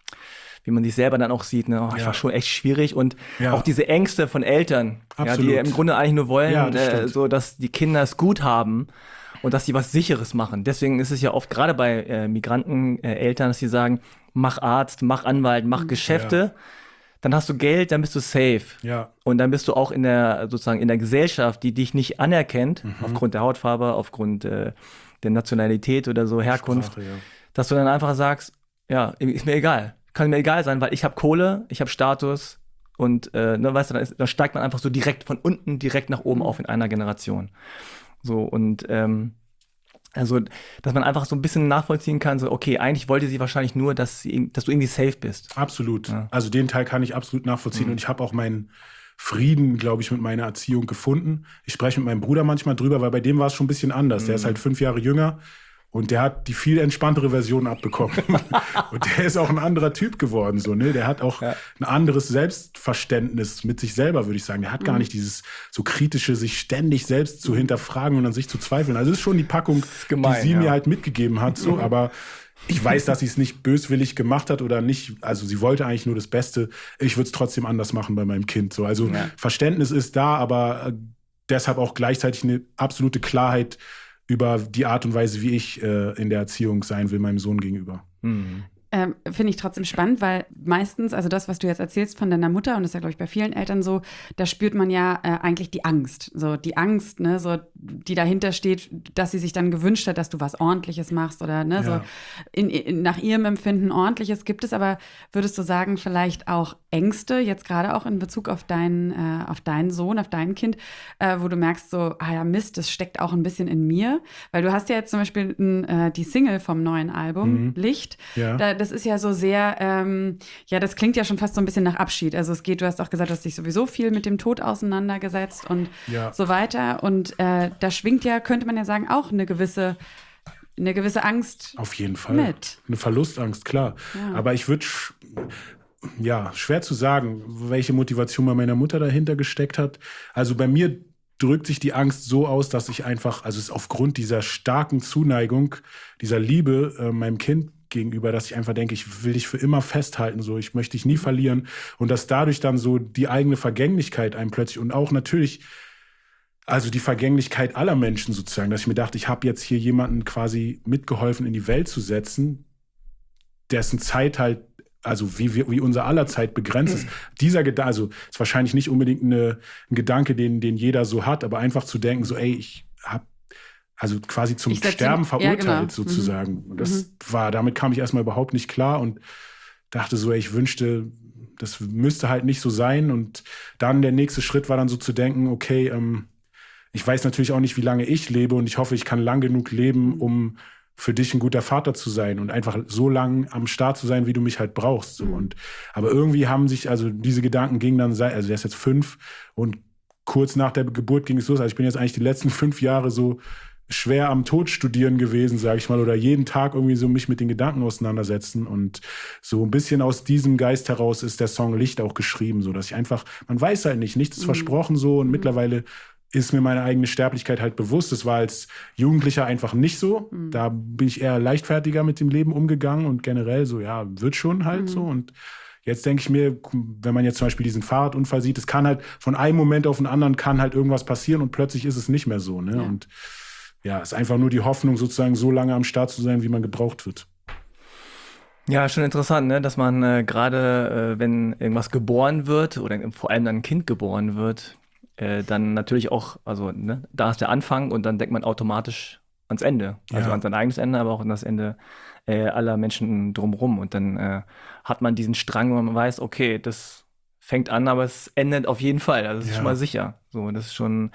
Speaker 2: wie man sich selber dann auch sieht, ne? Oh, ich
Speaker 4: ja.
Speaker 2: war schon echt schwierig. Und
Speaker 4: ja.
Speaker 2: auch diese Ängste von Eltern, ja, die im Grunde eigentlich nur wollen,
Speaker 4: ja, das
Speaker 2: äh, so, dass die Kinder es gut haben. Und dass sie was Sicheres machen. Deswegen ist es ja oft gerade bei äh, Migranten-Eltern, äh, dass sie sagen, mach Arzt, mach Anwalt, mach Geschäfte. Ja. Dann hast du Geld, dann bist du safe.
Speaker 4: Ja.
Speaker 2: Und dann bist du auch in der, sozusagen in der Gesellschaft, die dich nicht anerkennt, mhm. aufgrund der Hautfarbe, aufgrund äh, der Nationalität oder so, Herkunft,
Speaker 4: Sprache, ja.
Speaker 2: dass du dann einfach sagst, ja, ist mir egal. Kann mir egal sein, weil ich habe Kohle, ich habe Status und äh, ne, weißt du, dann, ist, dann steigt man einfach so direkt von unten direkt nach oben auf in einer Generation. So, und ähm, also, dass man einfach so ein bisschen nachvollziehen kann, so, okay, eigentlich wollte sie wahrscheinlich nur, dass, sie, dass du irgendwie safe bist.
Speaker 4: Absolut.
Speaker 2: Ja.
Speaker 4: Also den Teil kann ich absolut nachvollziehen
Speaker 2: Mhm.
Speaker 4: und ich habe auch meinen Frieden, glaube ich, mit meiner Erziehung gefunden. Ich spreche mit meinem Bruder manchmal drüber, weil bei dem war es schon ein bisschen anders. Mhm. Der ist halt fünf Jahre jünger. Und der hat die viel entspanntere Version abbekommen. Und der ist auch ein anderer Typ geworden. So, ne? Der hat auch ja. ein anderes Selbstverständnis mit sich selber, würde ich sagen. Der hat mhm. gar nicht dieses so kritische, sich ständig selbst zu hinterfragen und an sich zu zweifeln. Also das ist schon die Packung, gemein, die sie ja. mir halt mitgegeben hat. So. Aber ich weiß, dass sie es nicht böswillig gemacht hat oder nicht. Also sie wollte eigentlich nur das Beste. Ich würde es trotzdem anders machen bei meinem Kind. So. Also ja. Verständnis ist da, aber deshalb auch gleichzeitig eine absolute Klarheit über die Art und Weise, wie ich äh, in der Erziehung sein will, meinem Sohn gegenüber.
Speaker 2: Mhm.
Speaker 3: Ähm, finde ich trotzdem spannend, weil meistens, also das, was du jetzt erzählst von deiner Mutter, und das ist ja, glaube ich, bei vielen Eltern so, da spürt man ja äh, eigentlich die Angst. So die Angst, ne, so, die dahinter steht, dass sie sich dann gewünscht hat, dass du was Ordentliches machst oder ne, ja. so in, in, nach ihrem Empfinden Ordentliches. Gibt es aber, würdest du sagen, vielleicht auch Ängste, jetzt gerade auch in Bezug auf deinen, äh, auf deinen Sohn, auf dein Kind, äh, wo du merkst so, ah ja, Mist, das steckt auch ein bisschen in mir. Weil du hast ja jetzt zum Beispiel n, äh, die Single vom neuen Album, mhm. Licht.
Speaker 4: Ja.
Speaker 3: Da, das ist ja so sehr, ähm, ja, das klingt ja schon fast so ein bisschen nach Abschied. Also es geht, du hast auch gesagt, du hast dich sowieso viel mit dem Tod auseinandergesetzt und
Speaker 4: ja.
Speaker 3: so weiter. Und äh, da schwingt ja, könnte man ja sagen, auch eine gewisse, eine gewisse Angst
Speaker 4: auf jeden Fall
Speaker 3: mit.
Speaker 4: Eine Verlustangst, klar.
Speaker 3: Ja.
Speaker 4: Aber ich würde, sch- ja, schwer zu sagen, welche Motivation bei meiner Mutter dahinter gesteckt hat. Also bei mir drückt sich die Angst so aus, dass ich einfach, also es ist aufgrund dieser starken Zuneigung, dieser Liebe äh, meinem Kind gegenüber, dass ich einfach denke, ich will dich für immer festhalten, so, ich möchte dich nie verlieren und dass dadurch dann so die eigene Vergänglichkeit einem plötzlich und auch natürlich, also die Vergänglichkeit aller Menschen sozusagen, dass ich mir dachte, ich habe jetzt hier jemanden quasi mitgeholfen in die Welt zu setzen, dessen Zeit halt, also wie, wie, wie unser aller Zeit begrenzt ist. Dieser Gedanke, also ist wahrscheinlich nicht unbedingt eine, ein Gedanke, den, den jeder so hat, aber einfach zu denken, so ey, ich habe also quasi zum Sterben verurteilt
Speaker 3: ja, genau.
Speaker 4: sozusagen.
Speaker 3: Mhm.
Speaker 4: Und das war, damit kam ich erstmal überhaupt nicht klar und dachte so, ey, ich wünschte, das müsste halt nicht so sein. Und dann der nächste Schritt war dann so zu denken, okay, ähm, ich weiß natürlich auch nicht, wie lange ich lebe und ich hoffe, ich kann lang genug leben, um für dich ein guter Vater zu sein und einfach so lang am Start zu sein, wie du mich halt brauchst. So.
Speaker 3: Mhm.
Speaker 4: Und, aber irgendwie haben sich, also diese Gedanken gingen dann, also der ist jetzt fünf und kurz nach der Geburt ging es los. Also ich bin jetzt eigentlich die letzten fünf Jahre so schwer am Tod studieren gewesen, sage ich mal, oder jeden Tag irgendwie so mich mit den Gedanken auseinandersetzen und so ein bisschen aus diesem Geist heraus ist der Song Licht auch geschrieben, so dass ich einfach, man weiß halt nicht, nichts ist mhm. versprochen so und mhm. mittlerweile ist mir meine eigene Sterblichkeit halt bewusst. Das war als Jugendlicher einfach nicht so. Mhm. Da bin ich eher leichtfertiger mit dem Leben umgegangen und generell so, ja, wird schon halt mhm. so und jetzt denke ich mir, wenn man jetzt zum Beispiel diesen Fahrradunfall sieht, es kann halt von einem Moment auf den anderen kann halt irgendwas passieren und plötzlich ist es nicht mehr so, ne?
Speaker 3: Ja.
Speaker 4: Und ja, es ist einfach nur die Hoffnung, sozusagen so lange am Start zu sein, wie man gebraucht wird.
Speaker 2: Ja, schon interessant, ne? Dass man äh, gerade, äh, wenn irgendwas geboren wird oder vor allem dann ein Kind geboren wird, äh, dann natürlich auch, also ne, da ist der Anfang und dann denkt man automatisch ans Ende. Also
Speaker 4: Ja.
Speaker 2: an sein eigenes Ende, aber auch an das Ende äh, aller Menschen drumherum. Und dann äh, hat man diesen Strang, wo man weiß, okay, das fängt an, aber es endet auf jeden Fall. Also das ist
Speaker 4: Ja.
Speaker 2: schon mal sicher. So, das ist schon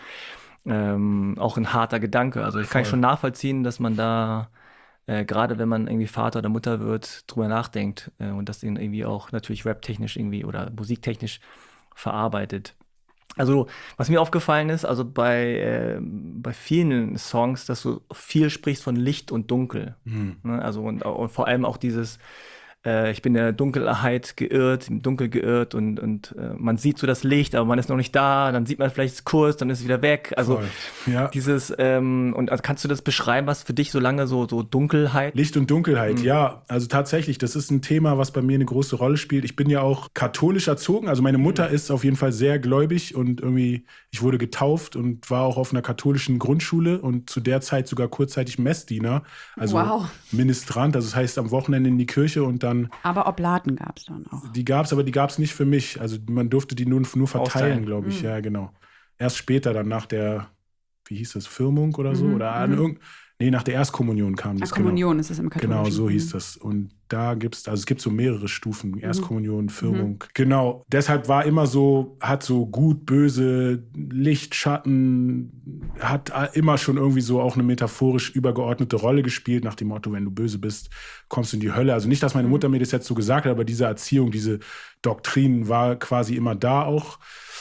Speaker 2: ähm, auch ein harter Gedanke. Also ich kann
Speaker 4: Voll.
Speaker 2: schon nachvollziehen, dass man da äh, gerade wenn man irgendwie Vater oder Mutter wird, drüber nachdenkt äh, und das dann irgendwie auch natürlich raptechnisch irgendwie oder musiktechnisch verarbeitet. Also, was mir aufgefallen ist, also bei, äh, bei vielen Songs, dass du viel sprichst von Licht und Dunkel.
Speaker 4: Mhm.
Speaker 2: Ne? Also, und, und vor allem auch dieses, äh, ich bin der Dunkelheit geirrt, im Dunkel geirrt und, und äh, man sieht so das Licht, aber man ist noch nicht da, dann sieht man vielleicht kurz, dann ist es wieder weg. Also,
Speaker 4: Voll. Ja.
Speaker 2: dieses, ähm, und also kannst du das beschreiben, was für dich so lange so, so Dunkelheit?
Speaker 4: Licht und Dunkelheit,
Speaker 2: Mhm.
Speaker 4: ja. Also tatsächlich, das ist ein Thema, was bei mir eine große Rolle spielt. Ich bin ja auch katholisch erzogen. Also meine Mutter ist auf jeden Fall sehr gläubig und irgendwie, ich wurde getauft und war auch auf einer katholischen Grundschule und zu der Zeit sogar kurzzeitig Messdiener. Also
Speaker 3: Wow.
Speaker 4: Ministrant, also das heißt am Wochenende in die Kirche und dann,
Speaker 3: Aber Oblaten gab es dann auch.
Speaker 4: die gab es, aber die gab es nicht für mich. Also man durfte die nur, nur verteilen,
Speaker 2: Austeilen.
Speaker 4: glaube ich.
Speaker 3: Mhm.
Speaker 4: Ja, genau. Erst später, dann nach der, wie hieß das, Firmung oder so?
Speaker 3: Mhm,
Speaker 4: Oder an
Speaker 3: mhm.
Speaker 4: irgend, nee, nach der Erstkommunion kam das.
Speaker 3: Ja, Kommunion ist es im Katholischen.
Speaker 4: Genau, so
Speaker 3: Mhm.
Speaker 4: hieß das. Und da gibt es, also es gibt so mehrere Stufen, Erstkommunion, Firmung.
Speaker 3: Mhm.
Speaker 4: Genau, deshalb war immer so, hat so gut, böse, Licht, Schatten, hat immer schon irgendwie so auch eine metaphorisch übergeordnete Rolle gespielt, nach dem Motto, wenn du böse bist, kommst du in die Hölle. Also nicht, dass meine Mutter mir das jetzt so gesagt hat, aber diese Erziehung, diese Doktrin war quasi immer da auch.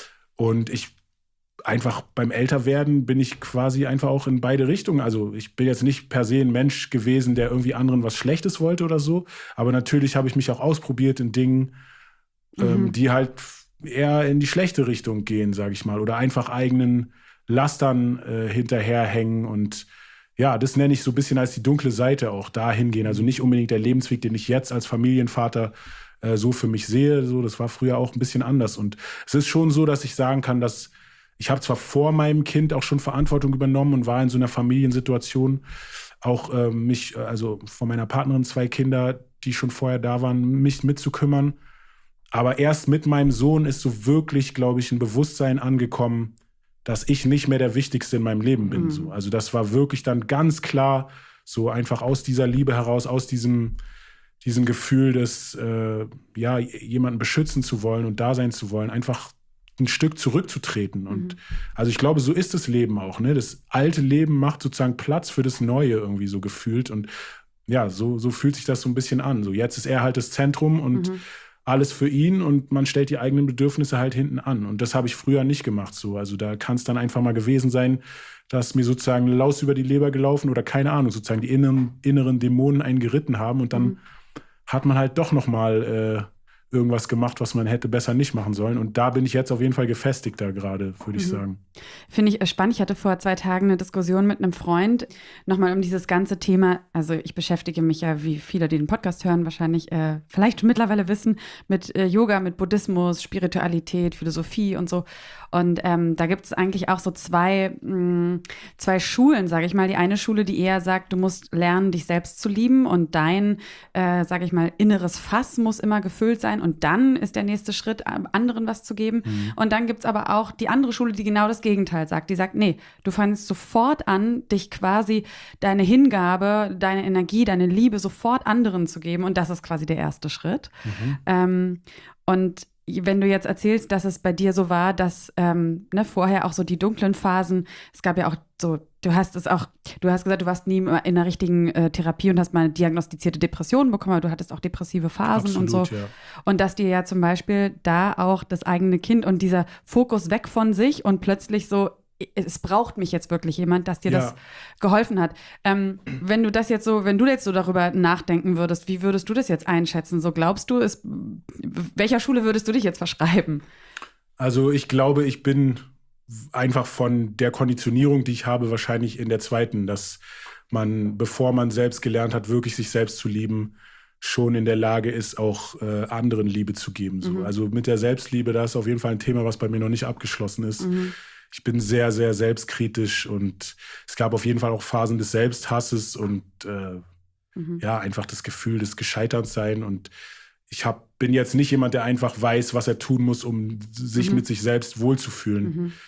Speaker 4: Und ich einfach beim Älterwerden bin ich quasi einfach auch in beide Richtungen. Also ich bin jetzt nicht per se ein Mensch gewesen, der irgendwie anderen was Schlechtes wollte oder so. Aber natürlich habe ich mich auch ausprobiert in Dingen, ähm,
Speaker 3: Mhm.
Speaker 4: die halt eher in die schlechte Richtung gehen, sage ich mal. Oder einfach eigenen Lastern äh, hinterherhängen. Und ja, das nenne ich so ein bisschen als die dunkle Seite auch dahin gehen. Also nicht unbedingt der Lebensweg, den ich jetzt als Familienvater äh, so für mich sehe. So, das war früher auch ein bisschen anders. Und es ist schon so, dass ich sagen kann, dass ich habe zwar vor meinem Kind auch schon Verantwortung übernommen und war in so einer Familiensituation, auch äh, mich, also von meiner Partnerin zwei Kinder, die schon vorher da waren, mich mitzukümmern. Aber erst mit meinem Sohn ist so wirklich, glaube ich, ein Bewusstsein angekommen, dass ich nicht mehr der Wichtigste in meinem Leben bin.
Speaker 3: Mhm.
Speaker 4: So. Also das war wirklich dann ganz klar so einfach aus dieser Liebe heraus, aus diesem, diesem Gefühl des, äh, ja, jemanden beschützen zu wollen und da sein zu wollen, einfach ein Stück zurückzutreten. Und
Speaker 3: Mhm.
Speaker 4: also ich glaube, so ist das Leben auch. Ne? Das alte Leben macht sozusagen Platz für das Neue irgendwie so gefühlt. Und ja, so, so fühlt sich das so ein bisschen an. So jetzt ist er halt das Zentrum und
Speaker 3: Mhm.
Speaker 4: alles für ihn und man stellt die eigenen Bedürfnisse halt hinten an. Und das habe ich früher nicht gemacht. So. Also da kann es dann einfach mal gewesen sein, dass mir sozusagen eine Laus über die Leber gelaufen oder keine Ahnung, sozusagen die inneren, inneren Dämonen einen geritten haben. Und dann
Speaker 3: Mhm.
Speaker 4: hat man halt doch noch mal äh, irgendwas gemacht, was man hätte besser nicht machen sollen. Und da bin ich jetzt auf jeden Fall gefestigter gerade, würde ich
Speaker 3: Mhm.
Speaker 4: sagen.
Speaker 3: Finde ich äh, spannend. Ich hatte vor zwei Tagen eine Diskussion mit einem Freund, nochmal um dieses ganze Thema, also ich beschäftige mich ja, wie viele, die den Podcast hören, wahrscheinlich äh, vielleicht mittlerweile wissen, mit äh, Yoga, mit Buddhismus, Spiritualität, Philosophie und so. Und ähm, da gibt es eigentlich auch so zwei, mh, zwei Schulen, sage ich mal. Die eine Schule, die eher sagt, du musst lernen, dich selbst zu lieben und dein, äh, sage ich mal, inneres Fass muss immer gefüllt sein und dann ist der nächste Schritt, anderen was zu geben.
Speaker 4: Mhm.
Speaker 3: Und dann gibt es aber auch die andere Schule, die genau das Gegenteil sagt. Die sagt, nee, du fängst sofort an, dich quasi deine Hingabe, deine Energie, deine Liebe sofort anderen zu geben. Und das ist quasi der erste Schritt.
Speaker 4: Mhm.
Speaker 3: Ähm, und wenn du jetzt erzählst, dass es bei dir so war, dass ähm, ne, vorher auch so die dunklen Phasen, es gab ja auch so, du hast es auch, du hast gesagt, du warst nie in einer richtigen äh, Therapie und hast mal eine diagnostizierte Depression bekommen, aber du hattest auch depressive Phasen und so.
Speaker 4: Absolut, ja.
Speaker 3: Und dass dir ja zum Beispiel da auch das eigene Kind und dieser Fokus weg von sich und plötzlich so, es braucht mich jetzt wirklich jemand, dass dir
Speaker 4: Ja.
Speaker 3: das geholfen hat. Ähm, wenn du das jetzt so, wenn du jetzt so darüber nachdenken würdest, wie würdest du das jetzt einschätzen? So glaubst du, ist, welcher Schule würdest du dich jetzt verschreiben?
Speaker 4: Also ich glaube, ich bin einfach von der Konditionierung, die ich habe, wahrscheinlich in der zweiten, dass man, bevor man selbst gelernt hat, wirklich sich selbst zu lieben, schon in der Lage ist, auch äh, anderen Liebe zu geben. So.
Speaker 3: Mhm.
Speaker 4: Also mit der Selbstliebe, da ist auf jeden Fall ein Thema, was bei mir noch nicht abgeschlossen ist.
Speaker 3: Mhm.
Speaker 4: Ich bin sehr, sehr selbstkritisch und es gab auf jeden Fall auch Phasen des Selbsthasses und äh,
Speaker 3: Mhm.
Speaker 4: ja, einfach das Gefühl des Gescheitertsein. Und ich hab, bin jetzt nicht jemand, der einfach weiß, was er tun muss, um sich
Speaker 3: Mhm.
Speaker 4: mit sich selbst wohlzufühlen.
Speaker 3: Mhm. Ja.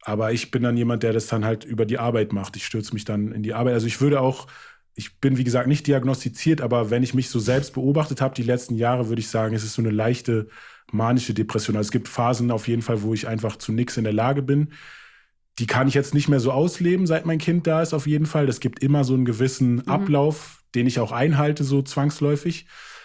Speaker 4: Aber ich bin dann jemand, der das dann halt über die Arbeit macht. Ich stürze mich dann in die Arbeit. Also ich würde auch, ich bin wie gesagt nicht diagnostiziert, aber wenn ich mich so selbst beobachtet habe die letzten Jahre, würde ich sagen, es ist so eine leichte manische Depression. Also es gibt Phasen auf jeden Fall, wo ich einfach zu nichts in der Lage bin. Die kann ich jetzt nicht mehr so ausleben, seit mein Kind da ist auf jeden Fall. Es gibt immer so einen gewissen mhm. Ablauf, den ich auch einhalte, so zwangsläufig.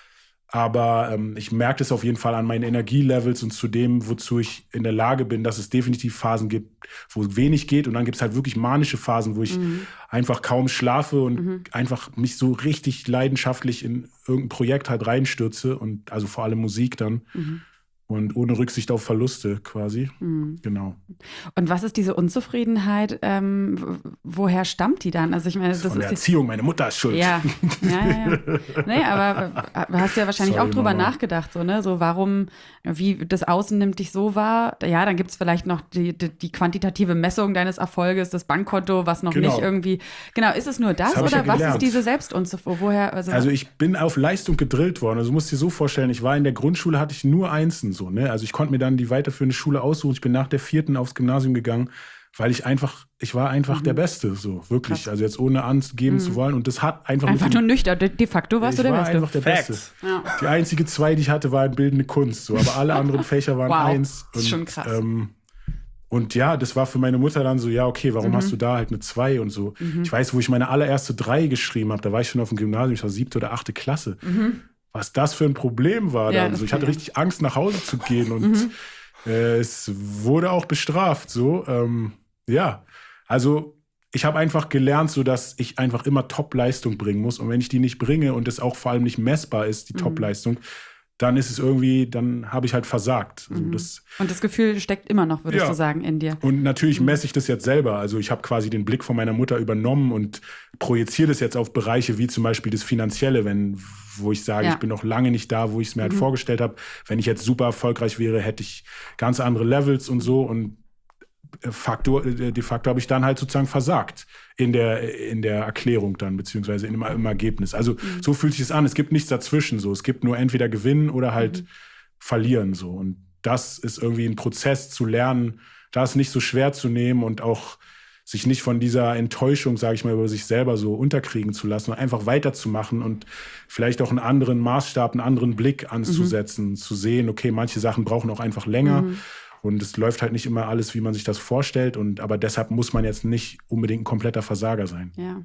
Speaker 4: Aber ähm, ich merke das auf jeden Fall an meinen Energielevels und zu dem, wozu ich in der Lage bin, dass es definitiv Phasen gibt, wo wenig geht. Und dann gibt es halt wirklich manische Phasen, wo ich mhm. einfach kaum schlafe und mhm. einfach mich so richtig leidenschaftlich in irgendein Projekt halt reinstürze. Und also vor allem Musik dann. Mhm. Und ohne Rücksicht auf Verluste quasi. Mhm. Genau.
Speaker 3: Und was ist diese Unzufriedenheit? Ähm, woher stammt die dann? Also ich meine, das,
Speaker 4: das ist von
Speaker 3: der
Speaker 4: der Erziehung, meine Mutter ist schuld.
Speaker 3: Ja, ja, ja. ja. Nee, aber hast du ja wahrscheinlich Sorry, auch drüber Mama. nachgedacht, so, ne? So warum, wie das Außen nimmt dich so wahr. Ja, dann gibt es vielleicht noch die, die, die quantitative Messung deines Erfolges, das Bankkonto, was noch genau. nicht irgendwie. Genau, ist es nur das, das oder ja was ist diese Selbstunzufriedenheit? Woher? Also,
Speaker 4: also ich bin auf Leistung gedrillt worden. Also du musst dir so vorstellen, ich war in der Grundschule, hatte ich nur Einsen. So, ne? Also ich konnte mir dann die weiterführende Schule aussuchen. Ich bin nach der vierten aufs Gymnasium gegangen, weil ich einfach, ich war einfach mhm. der Beste, so wirklich. Krass. Also jetzt ohne angeben mhm. zu wollen. Und das hat einfach.
Speaker 3: Einfach nur nüchtern. De facto warst du der Beste.
Speaker 4: Ich war einfach der Facts. Beste. Ja. Die einzige zwei, die ich hatte, waren bildende Kunst. So. Aber alle anderen Fächer waren
Speaker 3: wow.
Speaker 4: eins.
Speaker 3: Das ist schon krass.
Speaker 4: Ähm, und ja, das war für meine Mutter dann so, ja, okay, warum mhm. hast du da halt eine zwei und so. Mhm. Ich weiß, wo ich meine allererste drei geschrieben habe, da war ich schon auf dem Gymnasium, ich war siebte oder achte Klasse. Mhm. Was das für ein Problem war. Ja, dann. So, ich hatte ja. richtig Angst, nach Hause zu gehen und mhm. äh, es wurde auch bestraft. So, ähm, ja, also ich habe einfach gelernt, so dass ich einfach immer Top-Leistung bringen muss. Und wenn ich die nicht bringe und es auch vor allem nicht messbar ist, die mhm. Top-Leistung, dann ist es irgendwie, dann habe ich halt versagt. Also
Speaker 3: mhm.
Speaker 4: das,
Speaker 3: und das Gefühl steckt immer noch, würdest ja. du sagen, in dir.
Speaker 4: Und natürlich mhm. messe ich das jetzt selber. Also ich habe quasi den Blick von meiner Mutter übernommen und projiziere das jetzt auf Bereiche wie zum Beispiel das Finanzielle, wenn, wo ich sage, ja. ich bin noch lange nicht da, wo ich es mir halt mhm. vorgestellt habe. Wenn ich jetzt super erfolgreich wäre, hätte ich ganz andere Levels und so. Und Faktor, de facto habe ich dann halt sozusagen versagt in der, in der Erklärung dann, beziehungsweise im, im Ergebnis. Also mhm. so fühlt sich es an. Es gibt nichts dazwischen. So. Es gibt nur entweder gewinnen oder halt mhm. verlieren. So. Und das ist irgendwie ein Prozess zu lernen, das nicht so schwer zu nehmen und auch sich nicht von dieser Enttäuschung, sage ich mal, über sich selber so unterkriegen zu lassen und einfach weiterzumachen und vielleicht auch einen anderen Maßstab, einen anderen Blick anzusetzen, mhm. zu sehen, okay, manche Sachen brauchen auch einfach länger. Mhm. Und es läuft halt nicht immer alles, wie man sich das vorstellt. Und, aber deshalb muss man jetzt nicht unbedingt ein kompletter Versager sein.
Speaker 3: Ja.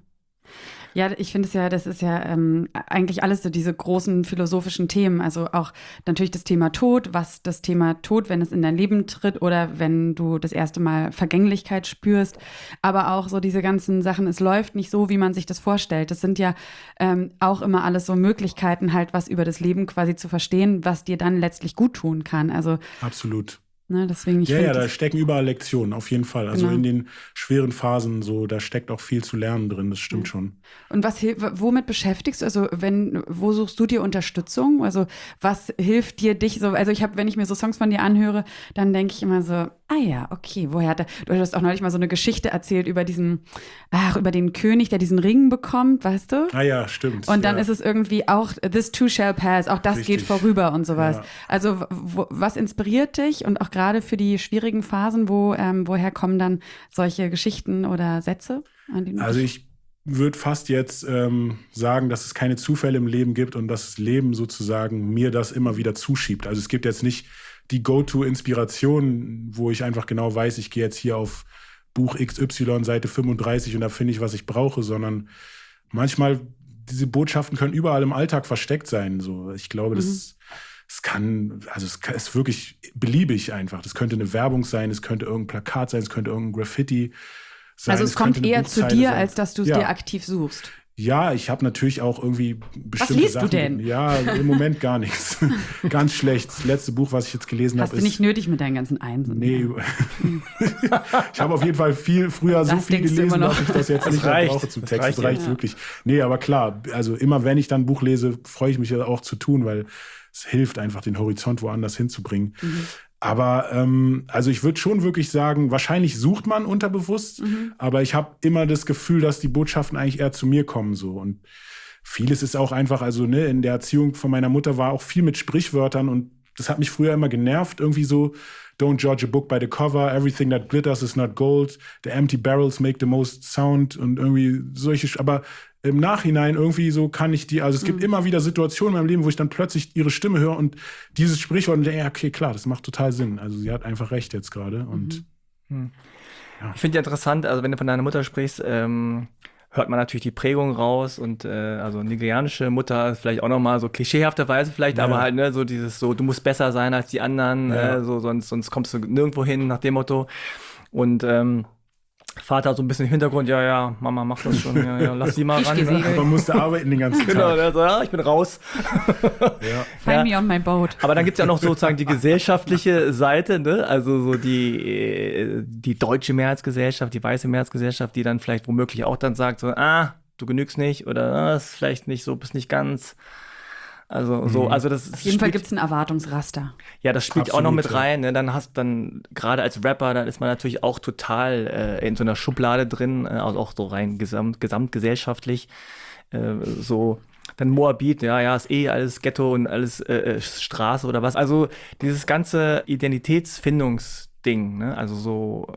Speaker 3: Ja, ich finde es ja, das ist ja ähm, eigentlich alles so diese großen philosophischen Themen. Also auch natürlich das Thema Tod, was das Thema Tod, wenn es in dein Leben tritt oder wenn du das erste Mal Vergänglichkeit spürst. Aber auch so diese ganzen Sachen, es läuft nicht so, wie man sich das vorstellt. Das sind ja ähm, auch immer alles so Möglichkeiten, halt was über das Leben quasi zu verstehen, was dir dann letztlich gut tun kann. Also
Speaker 4: absolut.
Speaker 3: Ne, deswegen, ich
Speaker 4: ja, ja, da stecken überall Lektionen, auf jeden Fall. Also genau. in den schweren Phasen, so, da steckt auch viel zu lernen drin, das stimmt ja. schon.
Speaker 3: Und was womit beschäftigst du? Also, wenn, wo suchst du dir Unterstützung? Also, was hilft dir dich so? Also, ich habe, wenn ich mir so Songs von dir anhöre, dann denke ich immer so, ah ja, okay, woher hat er, du hast auch neulich mal so eine Geschichte erzählt über diesen, ach, über den König, der diesen Ring bekommt, weißt du?
Speaker 4: Ah ja, stimmt.
Speaker 3: Und dann
Speaker 4: ja.
Speaker 3: ist es irgendwie auch, this too shall pass, auch das Richtig. geht vorüber und sowas. Ja. Also, wo, was inspiriert dich und auch gerade Gerade für die schwierigen Phasen, wo, ähm, woher kommen dann solche Geschichten oder Sätze? An die
Speaker 4: also ich würde fast jetzt ähm, sagen, dass es keine Zufälle im Leben gibt und dass das Leben sozusagen mir das immer wieder zuschiebt. Also es gibt jetzt nicht die Go-To-Inspiration, wo ich einfach genau weiß, ich gehe jetzt hier auf Buch X Y, Seite fünfunddreißig und da finde ich, was ich brauche, sondern manchmal, diese Botschaften können überall im Alltag versteckt sein. So, ich glaube, das ist mhm. Es kann, also es ist wirklich beliebig einfach. Das könnte eine Werbung sein, es könnte irgendein Plakat sein, es könnte irgendein Graffiti sein.
Speaker 3: Also es, es kommt eher zu dir, sein. als dass du es ja. dir aktiv suchst.
Speaker 4: Ja, ich habe natürlich auch irgendwie bestimmte
Speaker 3: Was liest
Speaker 4: Sachen.
Speaker 3: du denn?
Speaker 4: Ja, im Moment gar nichts. Ganz schlecht. Das letzte Buch, was ich jetzt gelesen habe, ist...
Speaker 3: Hast du nicht nötig mit deinen ganzen Einsen?
Speaker 4: Nee. Ich habe auf jeden Fall viel früher das so viel gelesen, dass ich das jetzt das nicht mehr brauche zum Text. Das reicht, das reicht ja. wirklich. Nee, aber klar, also immer wenn ich dann ein Buch lese, freue ich mich ja auch zu tun, weil es hilft einfach, den Horizont woanders hinzubringen. Mhm. Aber ähm, also ich würde schon wirklich sagen, wahrscheinlich sucht man unterbewusst, mhm. aber ich habe immer das Gefühl, dass die Botschaften eigentlich eher zu mir kommen so. Und vieles ist auch einfach, also ne, in der Erziehung von meiner Mutter war auch viel mit Sprichwörtern und das hat mich früher immer genervt, irgendwie so don't judge a book by the cover, everything that glitters is not gold, the empty barrels make the most sound und irgendwie solche, aber im Nachhinein irgendwie so kann ich die, also es gibt mhm. immer wieder Situationen in meinem Leben, wo ich dann plötzlich ihre Stimme höre und dieses Sprichwort und denke, ja, okay, klar, das macht total Sinn. Also sie hat einfach recht jetzt gerade und
Speaker 2: mhm. ja. Ich finde ja interessant, also wenn du von deiner Mutter sprichst, ähm, hört man natürlich die Prägung raus und äh, also nigerianische Mutter vielleicht auch nochmal so klischeehafterweise vielleicht, ja. aber halt ne, so dieses so, du musst besser sein als die anderen, ja. äh, so, sonst, sonst kommst du nirgendwo hin nach dem Motto. Und ähm, Vater so ein bisschen im Hintergrund, ja, ja, Mama macht das schon, ja, ja, lass die mal ran.
Speaker 4: Man musste arbeiten den ganzen Tag.
Speaker 2: Genau, der so, ja, ich bin raus.
Speaker 4: Ja.
Speaker 3: Find
Speaker 2: ja.
Speaker 3: me on my boat.
Speaker 2: Aber dann gibt's ja noch sozusagen die gesellschaftliche Seite, ne? Also so die, die deutsche Mehrheitsgesellschaft, die weiße Mehrheitsgesellschaft, die dann vielleicht womöglich auch dann sagt, so, ah, du genügst nicht oder ah, ist vielleicht nicht so, bist nicht ganz. Also so, also das
Speaker 3: Auf jeden Fall gibt es ein Erwartungsraster.
Speaker 2: Ja, das spielt
Speaker 4: Absolut,
Speaker 2: auch noch mit
Speaker 4: ja.
Speaker 2: rein. Ne? Dann hast dann gerade als Rapper, dann ist man natürlich auch total äh, in so einer Schublade drin, äh, also auch so rein gesamt, gesamtgesellschaftlich. Äh, so dann Moabit, ja, ja, ist eh alles Ghetto und alles äh, Straße oder was. Also dieses ganze Identitätsfindungsding, ne? Also so,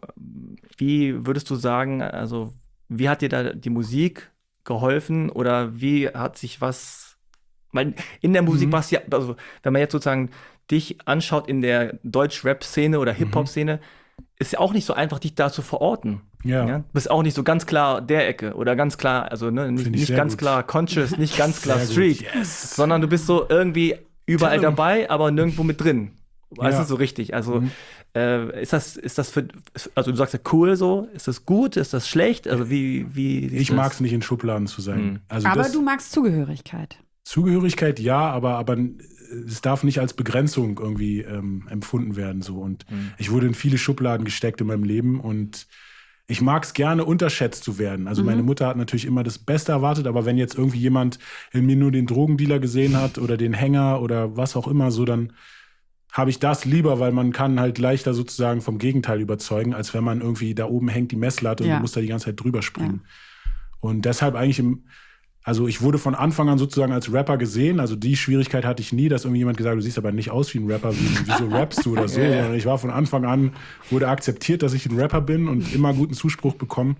Speaker 2: wie würdest du sagen, also wie hat dir da die Musik geholfen oder wie hat sich was Weil in der Musik mhm. war es ja, also wenn man jetzt sozusagen dich anschaut in der Deutsch-Rap-Szene oder Hip-Hop-Szene, mhm. ist ja auch nicht so einfach, dich da zu verorten. Ja. ja. Du bist auch nicht so ganz klar der Ecke oder ganz klar, also ne, nicht, nicht ganz gut. klar Conscious, nicht ganz klar sehr Street, yes. sondern du bist so irgendwie überall dabei, aber nirgendwo mit drin. Weißt ja. du, so richtig. Also mhm. äh, ist das, ist das für, also du sagst ja cool so, ist das gut, ist das schlecht? Also wie, wie
Speaker 4: Ich mag es nicht in Schubladen zu sein.
Speaker 2: Mhm.
Speaker 4: Also
Speaker 3: aber
Speaker 4: das,
Speaker 3: du magst Zugehörigkeit.
Speaker 4: Zugehörigkeit ja, aber, aber es darf nicht als Begrenzung irgendwie ähm, empfunden werden. So. Und mhm. ich wurde in viele Schubladen gesteckt in meinem Leben und ich mag es gerne, unterschätzt zu werden. Also mhm. meine Mutter hat natürlich immer das Beste erwartet, aber wenn jetzt irgendwie jemand in mir nur den Drogendealer gesehen hat oder den Hänger oder was auch immer, so dann habe ich das lieber, weil man kann halt leichter sozusagen vom Gegenteil überzeugen, als wenn man irgendwie da oben hängt die Messlatte und
Speaker 3: ja.
Speaker 4: du musst da die ganze Zeit drüber springen.
Speaker 3: Ja.
Speaker 4: Und deshalb eigentlich im Also ich wurde von Anfang an sozusagen als Rapper gesehen. Also die Schwierigkeit hatte ich nie, dass irgendwie gesagt hat, du siehst aber nicht aus wie ein Rapper, wie, wieso rappst du oder so. Yeah. Sondern ich war von Anfang an, wurde akzeptiert, dass ich ein Rapper bin und immer guten Zuspruch bekommen.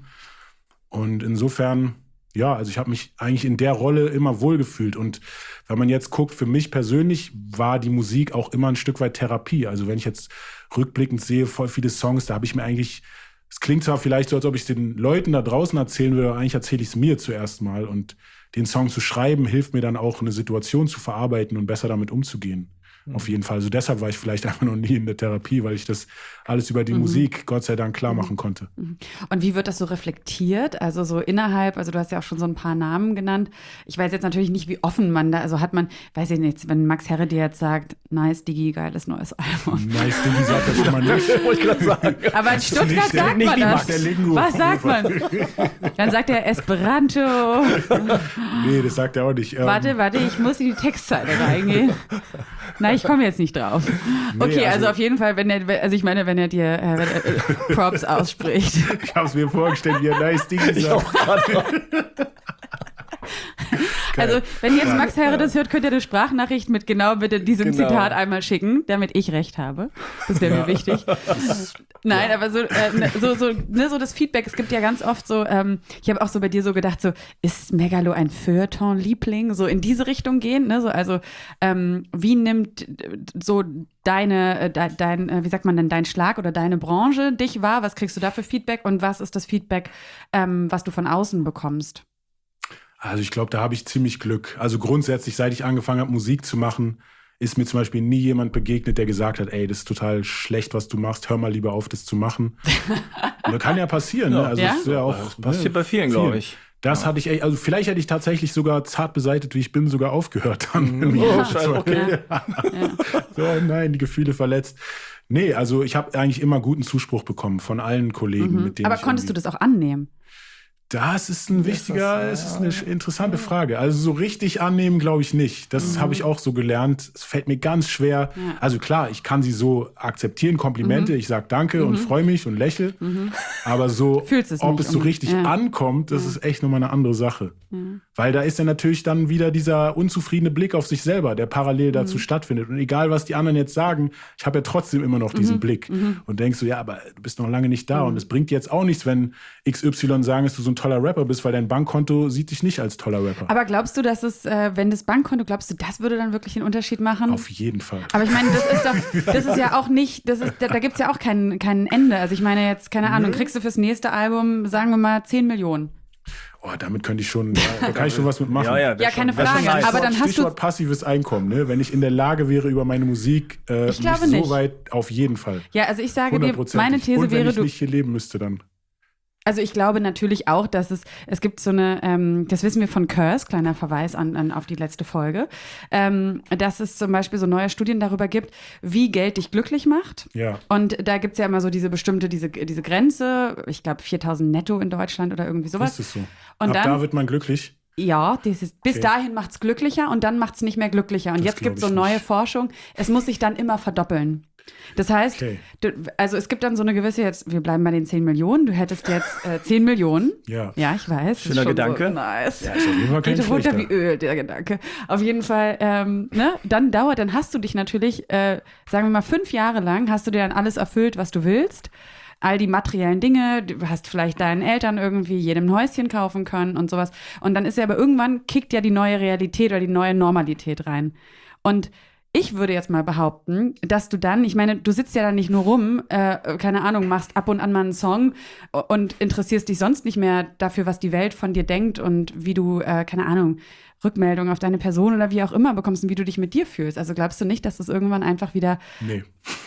Speaker 4: Und insofern, ja, also ich habe mich eigentlich in der Rolle immer wohlgefühlt. Und wenn man jetzt guckt, für mich persönlich war die Musik auch immer ein Stück weit Therapie. Also wenn ich jetzt rückblickend sehe, voll viele Songs, da habe ich mir eigentlich, es klingt zwar vielleicht so, als ob ich es den Leuten da draußen erzählen würde, aber eigentlich erzähle ich es mir zuerst mal. Und den Song zu schreiben, hilft mir dann auch, eine Situation zu verarbeiten und besser damit umzugehen. Mhm. Auf jeden Fall. Also deshalb war ich vielleicht einfach noch nie in der Therapie, weil ich das alles über die mhm. Musik, Gott sei Dank, klar machen konnte.
Speaker 3: Und wie wird das so reflektiert? Also so innerhalb, also du hast ja auch schon so ein paar Namen genannt. Ich weiß jetzt natürlich nicht, wie offen man da, also hat man, weiß ich nicht, wenn Max Herre dir jetzt sagt, nice, Digi, geiles neues Album.
Speaker 4: Nice, Digi sagt das schon mal nicht.
Speaker 2: Wollte ich gerade sagen.
Speaker 3: Aber in Stuttgart sagt man das. Was sagt man? Dann sagt er Esperanto.
Speaker 4: Nee, das sagt er auch nicht.
Speaker 3: Warte, warte, ich muss in die Textzeile reingehen. Nein, ich komme jetzt nicht drauf. Okay, nee, also, also auf jeden Fall, wenn er, also ich meine, wenn er dir äh, wenn er, äh, Props ausspricht.
Speaker 4: Ich habe es mir vorgestellt, wie er nice Digi sagt.
Speaker 2: Ich auch gerade.
Speaker 3: Also, wenn jetzt Max Herre das hört, könnt ihr eine Sprachnachricht mit genau bitte diesem genau. Zitat einmal schicken, damit ich recht habe. Das wäre ja. mir wichtig. Nein, ja. aber so, äh, so, so, ne, so das Feedback, es gibt ja ganz oft so, ähm, ich habe auch so bei dir so gedacht, so, ist Megalo ein Feuilleton-Liebling? So in diese Richtung gehen, ne? So, also, ähm, wie nimmt so deine, äh, de, dein, äh, wie sagt man denn, dein Schlag oder deine Branche dich wahr? Was kriegst du da für Feedback und was ist das Feedback, ähm, was du von außen bekommst?
Speaker 4: Also ich glaube, da habe ich ziemlich Glück. Also grundsätzlich, seit ich angefangen habe, Musik zu machen, ist mir zum Beispiel nie jemand begegnet, der gesagt hat, ey, das ist total schlecht, was du machst, hör mal lieber auf, das zu machen. Das kann ja passieren. Ne? Also
Speaker 3: ja?
Speaker 4: Ist ja auch, das
Speaker 2: passiert
Speaker 4: ne,
Speaker 2: bei vielen, glaube ich.
Speaker 4: Das ja. hatte ich, also vielleicht hätte ich tatsächlich sogar zart beseitigt, wie ich bin, sogar aufgehört. Dann.
Speaker 2: Oh, scheiße, okay.
Speaker 3: Ja. Ja.
Speaker 4: So, nein, die Gefühle verletzt. Nee, also ich habe eigentlich immer guten Zuspruch bekommen von allen Kollegen,
Speaker 3: mhm.
Speaker 4: mit denen
Speaker 3: Aber
Speaker 4: ich
Speaker 3: konntest du das auch annehmen?
Speaker 4: Das ist ein wichtiger, es ist, ist eine interessante Frage. Also so richtig annehmen, glaube ich nicht. Das mhm. habe ich auch so gelernt. Es fällt mir ganz schwer. Ja. Also klar, ich kann sie so akzeptieren, Komplimente. Mhm. Ich sage Danke mhm. und freue mich und lächle. Mhm. Aber so,
Speaker 3: es
Speaker 4: ob
Speaker 3: nicht,
Speaker 4: es so richtig
Speaker 3: ja.
Speaker 4: ankommt, das ja. ist echt nochmal eine andere Sache.
Speaker 3: Mhm.
Speaker 4: Weil da ist ja natürlich dann wieder dieser unzufriedene Blick auf sich selber, der parallel dazu mhm. stattfindet. Und egal, was die anderen jetzt sagen, ich habe ja trotzdem immer noch diesen mhm. Blick. Mhm. Und denkst so, ja, aber du bist noch lange nicht da. Mhm. Und es bringt jetzt auch nichts, wenn X Y sagen, dass du so ein toller Rapper bist, weil dein Bankkonto sieht dich nicht als toller Rapper.
Speaker 3: Aber glaubst du, dass es, äh, wenn das Bankkonto, glaubst du, das würde dann wirklich einen Unterschied machen?
Speaker 4: Auf jeden Fall.
Speaker 3: Aber ich meine, das ist doch, das ist ja auch nicht, das ist, da, da gibt es ja auch kein, kein Ende. Also ich meine jetzt, keine Ahnung, nee. kriegst du fürs nächste Album, sagen wir mal, zehn Millionen.
Speaker 4: Oh, damit könnte ich schon, da kann ich schon was mitmachen.
Speaker 3: Ja, ja, ja keine schon, Frage.
Speaker 4: Nice.
Speaker 3: Aber dann hast
Speaker 4: Stichwort
Speaker 3: du
Speaker 4: passives Einkommen, ne? Wenn ich in der Lage wäre, über meine Musik äh,
Speaker 3: ich glaube
Speaker 4: mich so
Speaker 3: nicht.
Speaker 4: weit, auf jeden Fall.
Speaker 3: Ja, also ich sage dir, meine These
Speaker 4: Und wenn
Speaker 3: wäre,
Speaker 4: ich nicht hier leben müsste, dann.
Speaker 3: Also ich glaube natürlich auch, dass es, es gibt so eine, ähm, das wissen wir von Curse, kleiner Verweis an, an auf die letzte Folge, ähm, dass es zum Beispiel so neue Studien darüber gibt, wie Geld dich glücklich macht.
Speaker 4: Ja.
Speaker 3: Und da gibt es ja immer so diese bestimmte, diese, diese Grenze, ich glaube viertausend netto in Deutschland oder irgendwie sowas.
Speaker 4: Ist es so?
Speaker 3: Und
Speaker 4: Ab
Speaker 3: dann,
Speaker 4: da wird man glücklich?
Speaker 3: Ja, das ist, bis
Speaker 4: Okay.
Speaker 3: dahin macht es glücklicher und dann macht es nicht mehr glücklicher. Und
Speaker 4: Das
Speaker 3: jetzt gibt es so
Speaker 4: glaub ich
Speaker 3: neue
Speaker 4: nicht.
Speaker 3: Forschung, es muss sich dann immer verdoppeln. Das heißt,
Speaker 4: Okay.
Speaker 3: du, also es gibt dann so eine gewisse, jetzt, wir bleiben bei den zehn Millionen, du hättest jetzt äh, zehn Millionen.
Speaker 4: Ja.
Speaker 3: Ja, ich weiß.
Speaker 2: Schöner
Speaker 3: ist schon
Speaker 2: Gedanke.
Speaker 3: So nice.
Speaker 4: Ja, ist auf jeden Fall kein
Speaker 3: Geht runter
Speaker 4: schlechter.
Speaker 3: wie Öl, der Gedanke. Auf jeden Fall, ähm, ne, dann dauert, dann hast du dich natürlich, äh, sagen wir mal, fünf Jahre lang hast du dir dann alles erfüllt, was du willst. All die materiellen Dinge, du hast vielleicht deinen Eltern irgendwie jedem ein Häuschen kaufen können und sowas. Und dann ist ja aber irgendwann kickt ja die neue Realität oder die neue Normalität rein. Und ich würde jetzt mal behaupten, dass du dann, ich meine, du sitzt ja dann nicht nur rum, äh, keine Ahnung, machst ab und an mal einen Song und interessierst dich sonst nicht mehr dafür, was die Welt von dir denkt und wie du, äh, keine Ahnung, Rückmeldungen auf deine Person oder wie auch immer bekommst und wie du dich mit dir fühlst. Also glaubst du nicht, dass das irgendwann einfach wieder...
Speaker 4: Nee.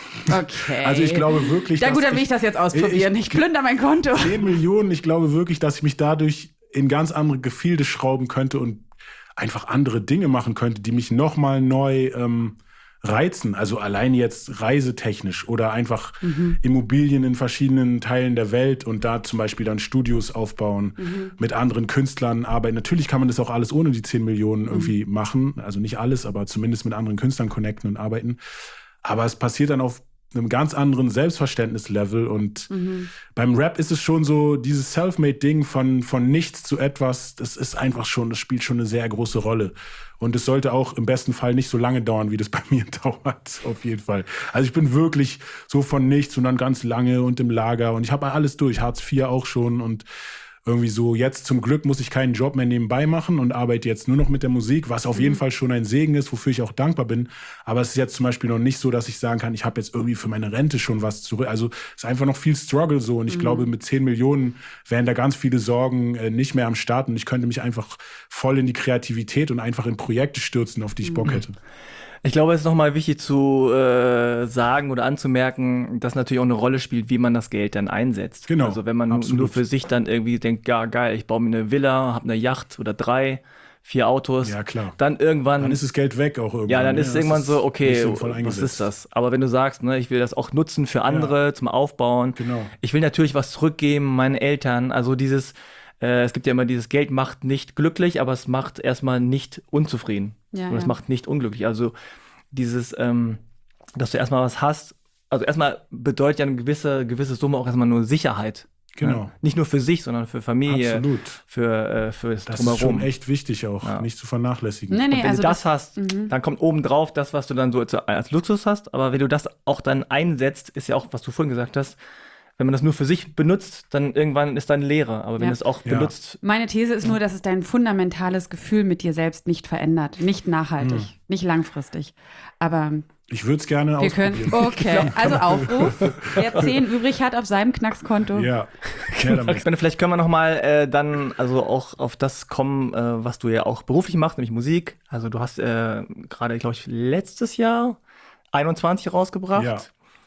Speaker 3: Okay.
Speaker 4: Also ich glaube wirklich,
Speaker 3: Ja gut, dann will
Speaker 4: ich,
Speaker 3: ich das jetzt ausprobieren. Ich, ich plünder mein Konto.
Speaker 4: zehn Millionen, ich glaube wirklich, dass ich mich dadurch in ganz andere Gefilde schrauben könnte und einfach andere Dinge machen könnte, die mich nochmal neu ähm, reizen. Also allein jetzt reisetechnisch oder einfach mhm. Immobilien in verschiedenen Teilen der Welt und da zum Beispiel dann Studios aufbauen, mhm. mit anderen Künstlern arbeiten. Natürlich kann man das auch alles ohne die zehn Millionen irgendwie mhm. machen. Also nicht alles, aber zumindest mit anderen Künstlern connecten und arbeiten. Aber es passiert dann auf einem ganz anderen Selbstverständnislevel und mhm. beim Rap ist es schon so, dieses Selfmade-Ding von, von nichts zu etwas, das ist einfach schon, das spielt schon eine sehr große Rolle. Und es sollte auch im besten Fall nicht so lange dauern, wie das bei mir dauert, auf jeden Fall. Also ich bin wirklich so von nichts und dann ganz lange und im Lager und ich habe alles durch, Hartz vier auch schon und irgendwie so, jetzt zum Glück muss ich keinen Job mehr nebenbei machen und arbeite jetzt nur noch mit der Musik, was auf mhm. jeden Fall schon ein Segen ist, wofür ich auch dankbar bin. Aber es ist jetzt zum Beispiel noch nicht so, dass ich sagen kann, ich habe jetzt irgendwie für meine Rente schon was zurück. Also es ist einfach noch viel Struggle so. Und ich mhm. glaube, mit zehn Millionen wären da ganz viele Sorgen äh, nicht mehr am Start. Und ich könnte mich einfach voll in die Kreativität und einfach in Projekte stürzen, auf die ich Bock hätte.
Speaker 2: Ich glaube, es ist nochmal wichtig zu äh, sagen oder anzumerken, dass natürlich auch eine Rolle spielt, wie man das Geld dann einsetzt.
Speaker 4: Genau,
Speaker 2: also wenn man
Speaker 4: absolut.
Speaker 2: nur für sich dann irgendwie denkt, ja geil, ich baue mir eine Villa, habe eine Yacht oder drei, vier Autos.
Speaker 4: Ja, klar.
Speaker 2: Dann irgendwann...
Speaker 4: Dann ist das Geld weg auch irgendwann.
Speaker 2: Ja, dann ist
Speaker 4: ja,
Speaker 2: irgendwann
Speaker 4: ist
Speaker 2: so, okay, was
Speaker 4: eingesetzt.
Speaker 2: ist das? Aber wenn du sagst, ne, ich will das auch nutzen für andere, ja. zum Aufbauen.
Speaker 4: Genau.
Speaker 2: Ich will natürlich was zurückgeben, meinen Eltern. Also dieses... Es gibt ja immer dieses Geld macht nicht glücklich, aber es macht erstmal nicht unzufrieden.
Speaker 3: Ja,
Speaker 2: und es
Speaker 3: ja.
Speaker 2: macht nicht unglücklich. Also dieses, ähm, dass du erstmal was hast, also erstmal bedeutet ja eine gewisse, gewisse Summe auch erstmal nur Sicherheit.
Speaker 4: Genau.
Speaker 2: Ne? Nicht nur für sich, sondern für Familie,
Speaker 4: Absolut.
Speaker 2: für, äh, für das,
Speaker 4: das
Speaker 2: Drumherum.
Speaker 4: ist schon echt wichtig auch,
Speaker 2: ja.
Speaker 4: nicht zu vernachlässigen.
Speaker 3: Nee, nee,
Speaker 2: und wenn
Speaker 3: also
Speaker 2: du das,
Speaker 3: das
Speaker 2: hast,
Speaker 3: mhm.
Speaker 2: dann kommt obendrauf das, was du dann so als Luxus hast. Aber wenn du das auch dann einsetzt, ist ja auch, was du vorhin gesagt hast, wenn man das nur für sich benutzt, dann irgendwann ist dann Leere. Aber wenn
Speaker 3: Ja.
Speaker 2: du es auch
Speaker 4: Ja.
Speaker 2: benutzt.
Speaker 3: Meine These ist nur, dass es dein fundamentales Gefühl mit dir selbst nicht verändert. Nicht nachhaltig,
Speaker 4: Mhm.
Speaker 3: nicht langfristig. Aber
Speaker 4: Ich würde es gerne
Speaker 3: wir können,
Speaker 4: ausprobieren.
Speaker 3: okay, also Aufruf. Wer zehn übrig hat auf seinem Knackskonto.
Speaker 4: Ja, ja damit.
Speaker 2: Ich meine, vielleicht können wir noch mal äh, dann also auch auf das kommen, äh, was du ja auch beruflich machst, nämlich Musik. Also du hast äh, gerade, glaube ich, letztes Jahr einundzwanzig rausgebracht.
Speaker 4: Ja.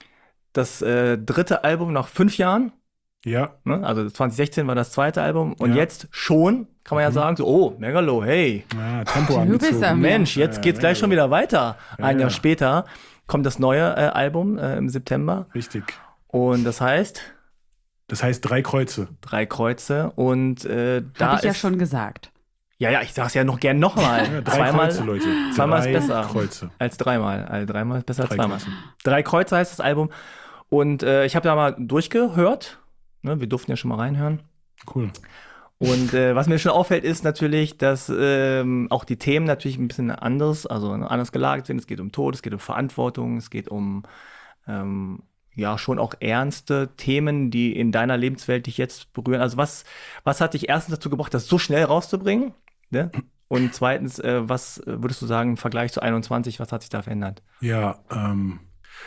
Speaker 2: Das äh, dritte Album nach fünf Jahren.
Speaker 4: Ja,
Speaker 2: Ne? Also zwanzig sechzehn war das zweite Album. Und
Speaker 4: Ja.
Speaker 2: jetzt schon, kann man ja sagen, so, oh, Megalo, hey,
Speaker 4: ja Tempo
Speaker 3: Du bist
Speaker 4: angezogen.
Speaker 3: am-
Speaker 2: Mensch, jetzt
Speaker 4: Ja,
Speaker 2: geht's
Speaker 4: ja,
Speaker 2: gleich
Speaker 4: ja.
Speaker 2: schon wieder weiter.
Speaker 4: Ja,
Speaker 2: Ein Jahr
Speaker 4: ja.
Speaker 2: später kommt das neue äh, Album äh, im September.
Speaker 4: Richtig.
Speaker 2: Und das heißt
Speaker 4: Das heißt drei Kreuze.
Speaker 2: Drei Kreuze. Und äh, da
Speaker 3: Habe ich ja
Speaker 2: ist,
Speaker 3: schon gesagt.
Speaker 2: Ja, ja, ich sag's ja noch gern nochmal.
Speaker 4: Ja, drei
Speaker 2: zweimal,
Speaker 4: Kreuze, Leute.
Speaker 2: zweimal
Speaker 4: drei
Speaker 2: ist besser.
Speaker 4: Kreuze.
Speaker 2: Als dreimal. Also dreimal ist besser als
Speaker 4: Drei
Speaker 2: zweimal.
Speaker 4: Kreuze.
Speaker 2: Drei Kreuze heißt das Album. Und äh, ich habe da mal durchgehört. Ne, wir durften ja schon mal reinhören.
Speaker 4: Cool.
Speaker 2: Und äh, was mir schon auffällt, ist natürlich, dass ähm, auch die Themen natürlich ein bisschen anders, also anders gelagert sind. Es geht um Tod, es geht um Verantwortung, es geht um ähm, ja schon auch ernste Themen, die in deiner Lebenswelt dich jetzt berühren. Also was, was hat dich erstens dazu gebracht, das so schnell rauszubringen? Ne? Und zweitens, äh, was würdest du sagen im Vergleich zu einundzwanzig, was hat sich da verändert?
Speaker 4: Ja, ähm,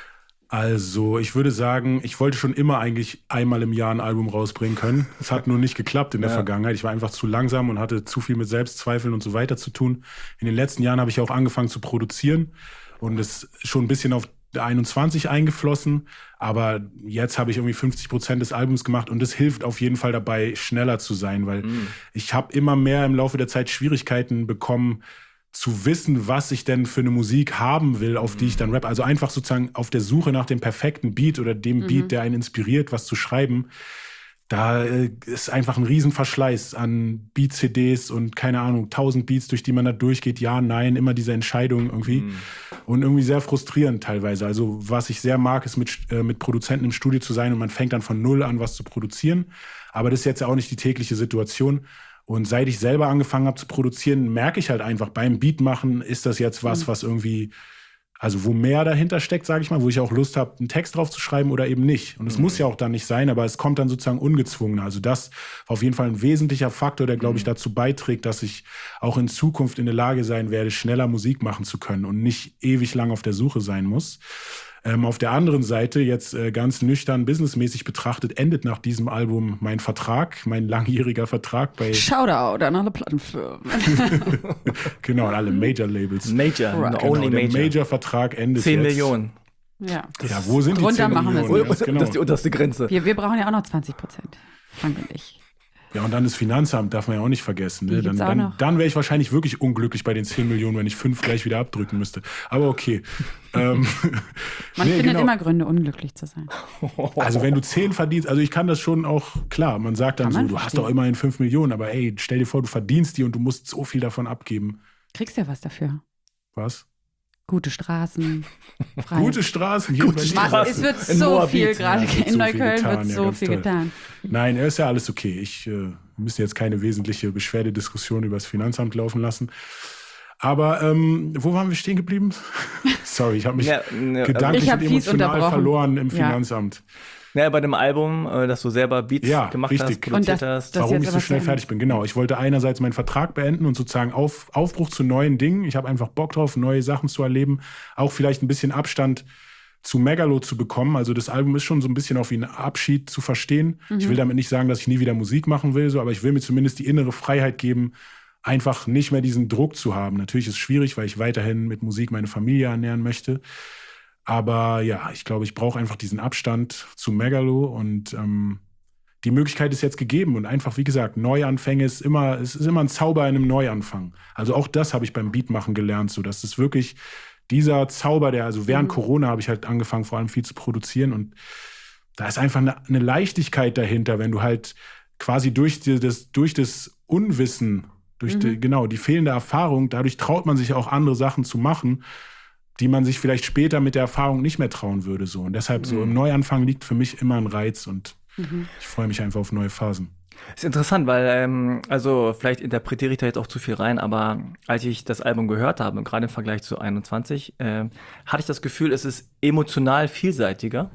Speaker 4: also ich würde sagen, ich wollte schon immer eigentlich einmal im Jahr ein Album rausbringen können. Es hat nur nicht geklappt in der
Speaker 2: Ja.
Speaker 4: Vergangenheit. Ich war einfach zu langsam und hatte zu viel mit Selbstzweifeln und so weiter zu tun. In den letzten Jahren habe ich auch angefangen zu produzieren und es ist schon ein bisschen auf einundzwanzig eingeflossen. Aber jetzt habe ich irgendwie fünfzig Prozent des Albums gemacht und das hilft auf jeden Fall dabei, schneller zu sein, weil
Speaker 2: Mhm.
Speaker 4: ich habe immer mehr im Laufe der Zeit Schwierigkeiten bekommen, zu wissen, was ich denn für eine Musik haben will, auf die ich dann rap. Also einfach sozusagen auf der Suche nach dem perfekten Beat oder dem
Speaker 3: Mhm.
Speaker 4: Beat, der einen inspiriert, was zu schreiben. Da äh, ist einfach ein Riesenverschleiß an Beat-C Ds und keine Ahnung, tausend Beats, durch die man da durchgeht. Ja, nein, immer diese Entscheidung irgendwie.
Speaker 2: Mhm.
Speaker 4: Und irgendwie sehr frustrierend teilweise. Also was ich sehr mag, ist mit, äh, mit Produzenten im Studio zu sein und man fängt dann von Null an, was zu produzieren. Aber das ist jetzt auch nicht die tägliche Situation. Und seit ich selber angefangen habe zu produzieren, merke ich halt einfach, beim Beatmachen ist das jetzt was, was irgendwie, also wo mehr dahinter steckt, sage ich mal, wo ich auch Lust habe, einen Text drauf zu schreiben oder eben nicht. Und es muss ja auch dann nicht sein, aber es kommt dann sozusagen ungezwungen. Also das war auf jeden Fall ein wesentlicher Faktor, der, glaube ich, dazu beiträgt, dass ich auch in Zukunft in der Lage sein werde, schneller Musik machen zu können und nicht ewig lang auf der Suche sein muss. Ähm, auf der anderen Seite, jetzt äh, ganz nüchtern, businessmäßig betrachtet, endet nach diesem Album mein Vertrag, mein langjähriger Vertrag bei,
Speaker 3: Shoutout an alle Plattenfirmen.
Speaker 4: genau, an alle Major-Labels.
Speaker 2: Major,
Speaker 3: Right.
Speaker 2: the
Speaker 4: Genau,
Speaker 2: only
Speaker 4: der
Speaker 2: Major.
Speaker 4: Major-Vertrag endet
Speaker 2: zehn
Speaker 4: jetzt.
Speaker 2: Millionen.
Speaker 3: Ja.
Speaker 4: Ja, wo sind die
Speaker 3: Drunter
Speaker 4: zehn
Speaker 3: machen wir es
Speaker 4: Millionen?
Speaker 3: nicht.
Speaker 4: Ganz genau.
Speaker 2: Das ist die unterste Grenze.
Speaker 3: Wir, wir brauchen ja auch noch zwanzig Prozent. Frank und ich.
Speaker 4: Ja, und dann das Finanzamt darf man ja auch nicht vergessen.
Speaker 3: Die
Speaker 4: Ne? Dann,
Speaker 3: gibt's auch
Speaker 4: dann,
Speaker 3: noch.
Speaker 4: dann wäre ich wahrscheinlich wirklich unglücklich bei den zehn Millionen, wenn ich fünf gleich wieder abdrücken müsste. Aber okay. ähm,
Speaker 3: Man
Speaker 4: nee,
Speaker 3: findet
Speaker 4: genau.
Speaker 3: immer Gründe, unglücklich zu sein.
Speaker 4: Also wenn du zehn verdienst, also ich kann das schon auch, klar, man sagt dann
Speaker 3: Kann
Speaker 4: so,
Speaker 3: man
Speaker 4: du hast
Speaker 3: verstehen.
Speaker 4: doch immerhin fünf Millionen, aber ey, stell dir vor, du verdienst die und du musst so viel davon abgeben.
Speaker 3: Kriegst ja was dafür.
Speaker 4: Was?
Speaker 3: Gute Straßen, frei.
Speaker 4: Gute Straßen. hier in Berlin.
Speaker 3: Mann,
Speaker 2: Straßen.
Speaker 3: es wird
Speaker 2: In
Speaker 3: so
Speaker 2: Moabit.
Speaker 3: viel gerade.
Speaker 4: Ja, wird
Speaker 3: in
Speaker 4: so viel
Speaker 3: Neukölln
Speaker 4: getan,
Speaker 3: wird
Speaker 4: ja,
Speaker 3: so
Speaker 4: ganz
Speaker 3: viel
Speaker 4: toll.
Speaker 3: getan.
Speaker 4: Nein, ist ja alles okay. Ich äh, müsste jetzt keine wesentliche Beschwerdediskussion über das Finanzamt laufen lassen. Aber ähm, wo waren wir stehen geblieben? Sorry, ich habe mich
Speaker 2: Ja, ne,
Speaker 4: gedanklich
Speaker 3: Ich hab
Speaker 4: und
Speaker 3: fies
Speaker 4: emotional
Speaker 3: unterbrochen.
Speaker 4: verloren im
Speaker 3: Ja.
Speaker 4: Finanzamt.
Speaker 2: Ja, bei dem Album, äh, dass du selber Beats
Speaker 4: Ja,
Speaker 2: gemacht
Speaker 4: richtig.
Speaker 2: hast, produziert
Speaker 3: Und das-
Speaker 2: hast.
Speaker 3: das-
Speaker 4: Warum
Speaker 3: jetzt
Speaker 4: ich so
Speaker 3: aber
Speaker 4: schnell
Speaker 3: zu
Speaker 4: fertig bin. Genau, ich wollte einerseits meinen Vertrag beenden und sozusagen auf, Aufbruch zu neuen Dingen. Ich habe einfach Bock drauf, neue Sachen zu erleben. Auch vielleicht ein bisschen Abstand zu Megalo zu bekommen. Also das Album ist schon so ein bisschen auf wie ein Abschied zu verstehen. Ich will damit nicht sagen, dass ich nie wieder Musik machen will, so, aber ich will mir zumindest die innere Freiheit geben, einfach nicht mehr diesen Druck zu haben. Natürlich ist es schwierig, weil ich weiterhin mit Musik meine Familie ernähren möchte. Aber ja, ich glaube, ich brauche einfach diesen Abstand zu Megalo und ähm, die Möglichkeit ist jetzt gegeben und einfach, wie gesagt, Neuanfänge ist immer, es ist immer ein Zauber in einem Neuanfang. Also auch das habe ich beim Beatmachen gelernt, so dass es wirklich dieser Zauber, der, also während Corona habe ich halt angefangen, vor allem viel zu produzieren und da ist einfach eine, eine Leichtigkeit dahinter, wenn du halt quasi durch die, das, durch das Unwissen, durch die, genau, die fehlende Erfahrung, dadurch traut man sich auch andere Sachen zu machen, die man sich vielleicht später mit der Erfahrung nicht mehr trauen würde. So. Und deshalb so im Neuanfang liegt für mich immer ein Reiz und ich freue mich einfach auf neue Phasen.
Speaker 2: Ist interessant, weil, ähm, also vielleicht interpretiere ich da jetzt auch zu viel rein, aber als ich das Album gehört habe, gerade im Vergleich zu einundzwanzig, äh, hatte ich das Gefühl, es ist emotional vielseitiger.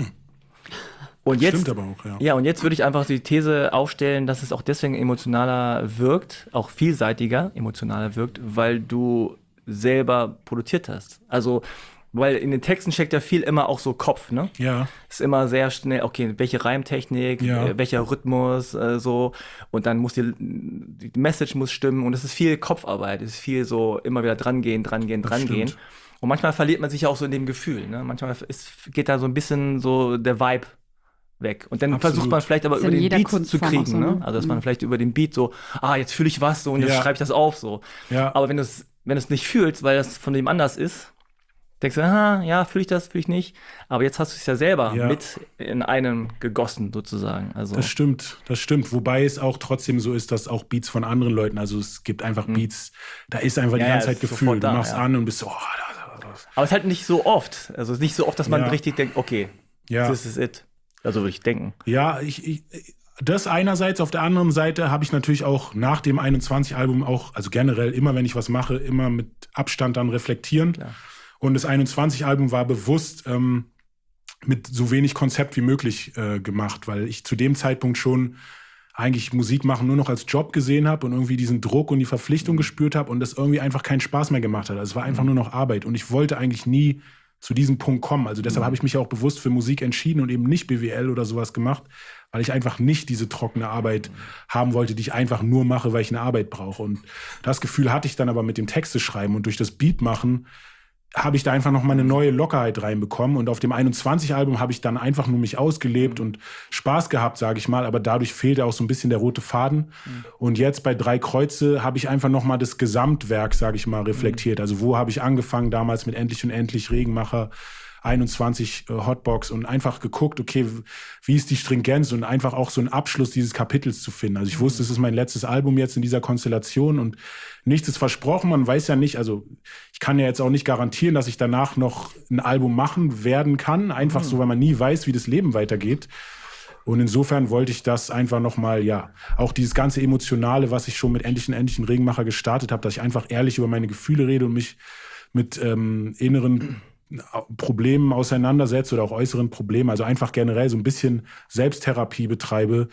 Speaker 2: Und jetzt,
Speaker 4: Stimmt aber auch, ja.
Speaker 2: Ja, und jetzt würde ich einfach die These aufstellen, dass es auch deswegen emotionaler wirkt, auch vielseitiger emotionaler wirkt, weil du selber produziert hast. Also, weil in den Texten steckt ja viel immer auch so Kopf, ne?
Speaker 4: Ja,
Speaker 2: Ist immer sehr schnell, okay, welche Reimtechnik,
Speaker 4: Ja.
Speaker 2: äh, welcher Rhythmus, äh, so. Und dann muss die, die Message muss stimmen. Und es ist viel Kopfarbeit, es ist viel so immer wieder drangehen, drangehen,
Speaker 4: Das
Speaker 2: drangehen.
Speaker 4: stimmt.
Speaker 2: Und manchmal verliert man sich ja auch so in dem Gefühl, ne? Manchmal ist, geht da so ein bisschen so der Vibe weg. Und dann
Speaker 4: Absolut.
Speaker 2: versucht man vielleicht aber
Speaker 3: Ist
Speaker 2: über
Speaker 3: in
Speaker 2: den
Speaker 3: jeder
Speaker 2: Beat zu
Speaker 3: Kunstform
Speaker 2: kriegen,
Speaker 3: auch so,
Speaker 2: ne?
Speaker 3: ne?
Speaker 2: Also, dass
Speaker 3: Mhm.
Speaker 2: man vielleicht über den Beat so, ah, jetzt fühle ich was so und jetzt
Speaker 4: Ja.
Speaker 2: schreibe ich das auf, so.
Speaker 4: ja.
Speaker 2: Aber wenn du es wenn du es nicht fühlst, weil das von dem anders ist, denkst du, ah, ja, fühle ich das, fühle ich nicht. Aber jetzt hast du es ja selber
Speaker 4: Ja.
Speaker 2: mit in einem gegossen, sozusagen. Also,
Speaker 4: Das stimmt, das stimmt. Wobei es auch trotzdem so ist, dass auch Beats von anderen Leuten, also es gibt einfach Beats, da ist einfach
Speaker 2: Ja,
Speaker 4: die
Speaker 2: ja,
Speaker 4: ganze Zeit
Speaker 2: ist sofort
Speaker 4: Gefühl. Du
Speaker 2: da,
Speaker 4: machst
Speaker 2: ja.
Speaker 4: an und bist so, oh, da, da, da.
Speaker 2: aber es ist halt nicht so oft. Also es ist nicht so oft, dass man
Speaker 4: Ja.
Speaker 2: richtig denkt, okay,
Speaker 4: Ja.
Speaker 2: this is it. Also würde ich denken.
Speaker 4: Ja, ich, ich, das einerseits. Auf der anderen Seite habe ich natürlich auch nach dem einundzwanzig-Album auch, also generell immer, wenn ich was mache, immer mit Abstand dann reflektieren. Klar. Und das einundzwanzig-Album war bewusst ähm, mit so wenig Konzept wie möglich äh, gemacht, weil ich zu dem Zeitpunkt schon eigentlich Musik machen nur noch als Job gesehen habe und irgendwie diesen Druck und die Verpflichtung gespürt habe und das irgendwie einfach keinen Spaß mehr gemacht hat. Also es war einfach nur noch Arbeit und ich wollte eigentlich nie zu diesem Punkt kommen. Also deshalb habe ich mich auch bewusst für Musik entschieden und eben nicht B W L oder sowas gemacht, weil ich einfach nicht diese trockene Arbeit haben wollte, die ich einfach nur mache, weil ich eine Arbeit brauche. Und das Gefühl hatte ich dann aber mit dem Texte schreiben und durch das Beat machen habe ich da einfach noch mal eine neue Lockerheit reinbekommen. Und auf dem einundzwanzig-Album habe ich dann einfach nur mich ausgelebt und Spaß gehabt, sage ich mal. Aber dadurch fehlte auch so ein bisschen der rote Faden. Mhm. Und jetzt bei Drei Kreuze habe ich einfach noch mal das Gesamtwerk, sage ich mal, reflektiert. Also wo habe ich angefangen damals mit Endlich und Endlich, Regenmacher, einundzwanzig äh, Hotbox und einfach geguckt, okay, wie ist die Stringenz und einfach auch so einen Abschluss dieses Kapitels zu finden. Also ich wusste, es ist mein letztes Album jetzt in dieser Konstellation und nichts ist versprochen. Man weiß ja nicht, also ich kann ja jetzt auch nicht garantieren, dass ich danach noch ein Album machen werden kann. Einfach mhm. so, weil man nie weiß, wie das Leben weitergeht. Und insofern wollte ich das einfach nochmal, ja, auch dieses ganze Emotionale, was ich schon mit Endlich und Endlich Regenmacher gestartet habe, dass ich einfach ehrlich über meine Gefühle rede und mich mit ähm, inneren Problemen auseinandersetze oder auch äußeren Problemen, also einfach generell so ein bisschen Selbsttherapie betreibe,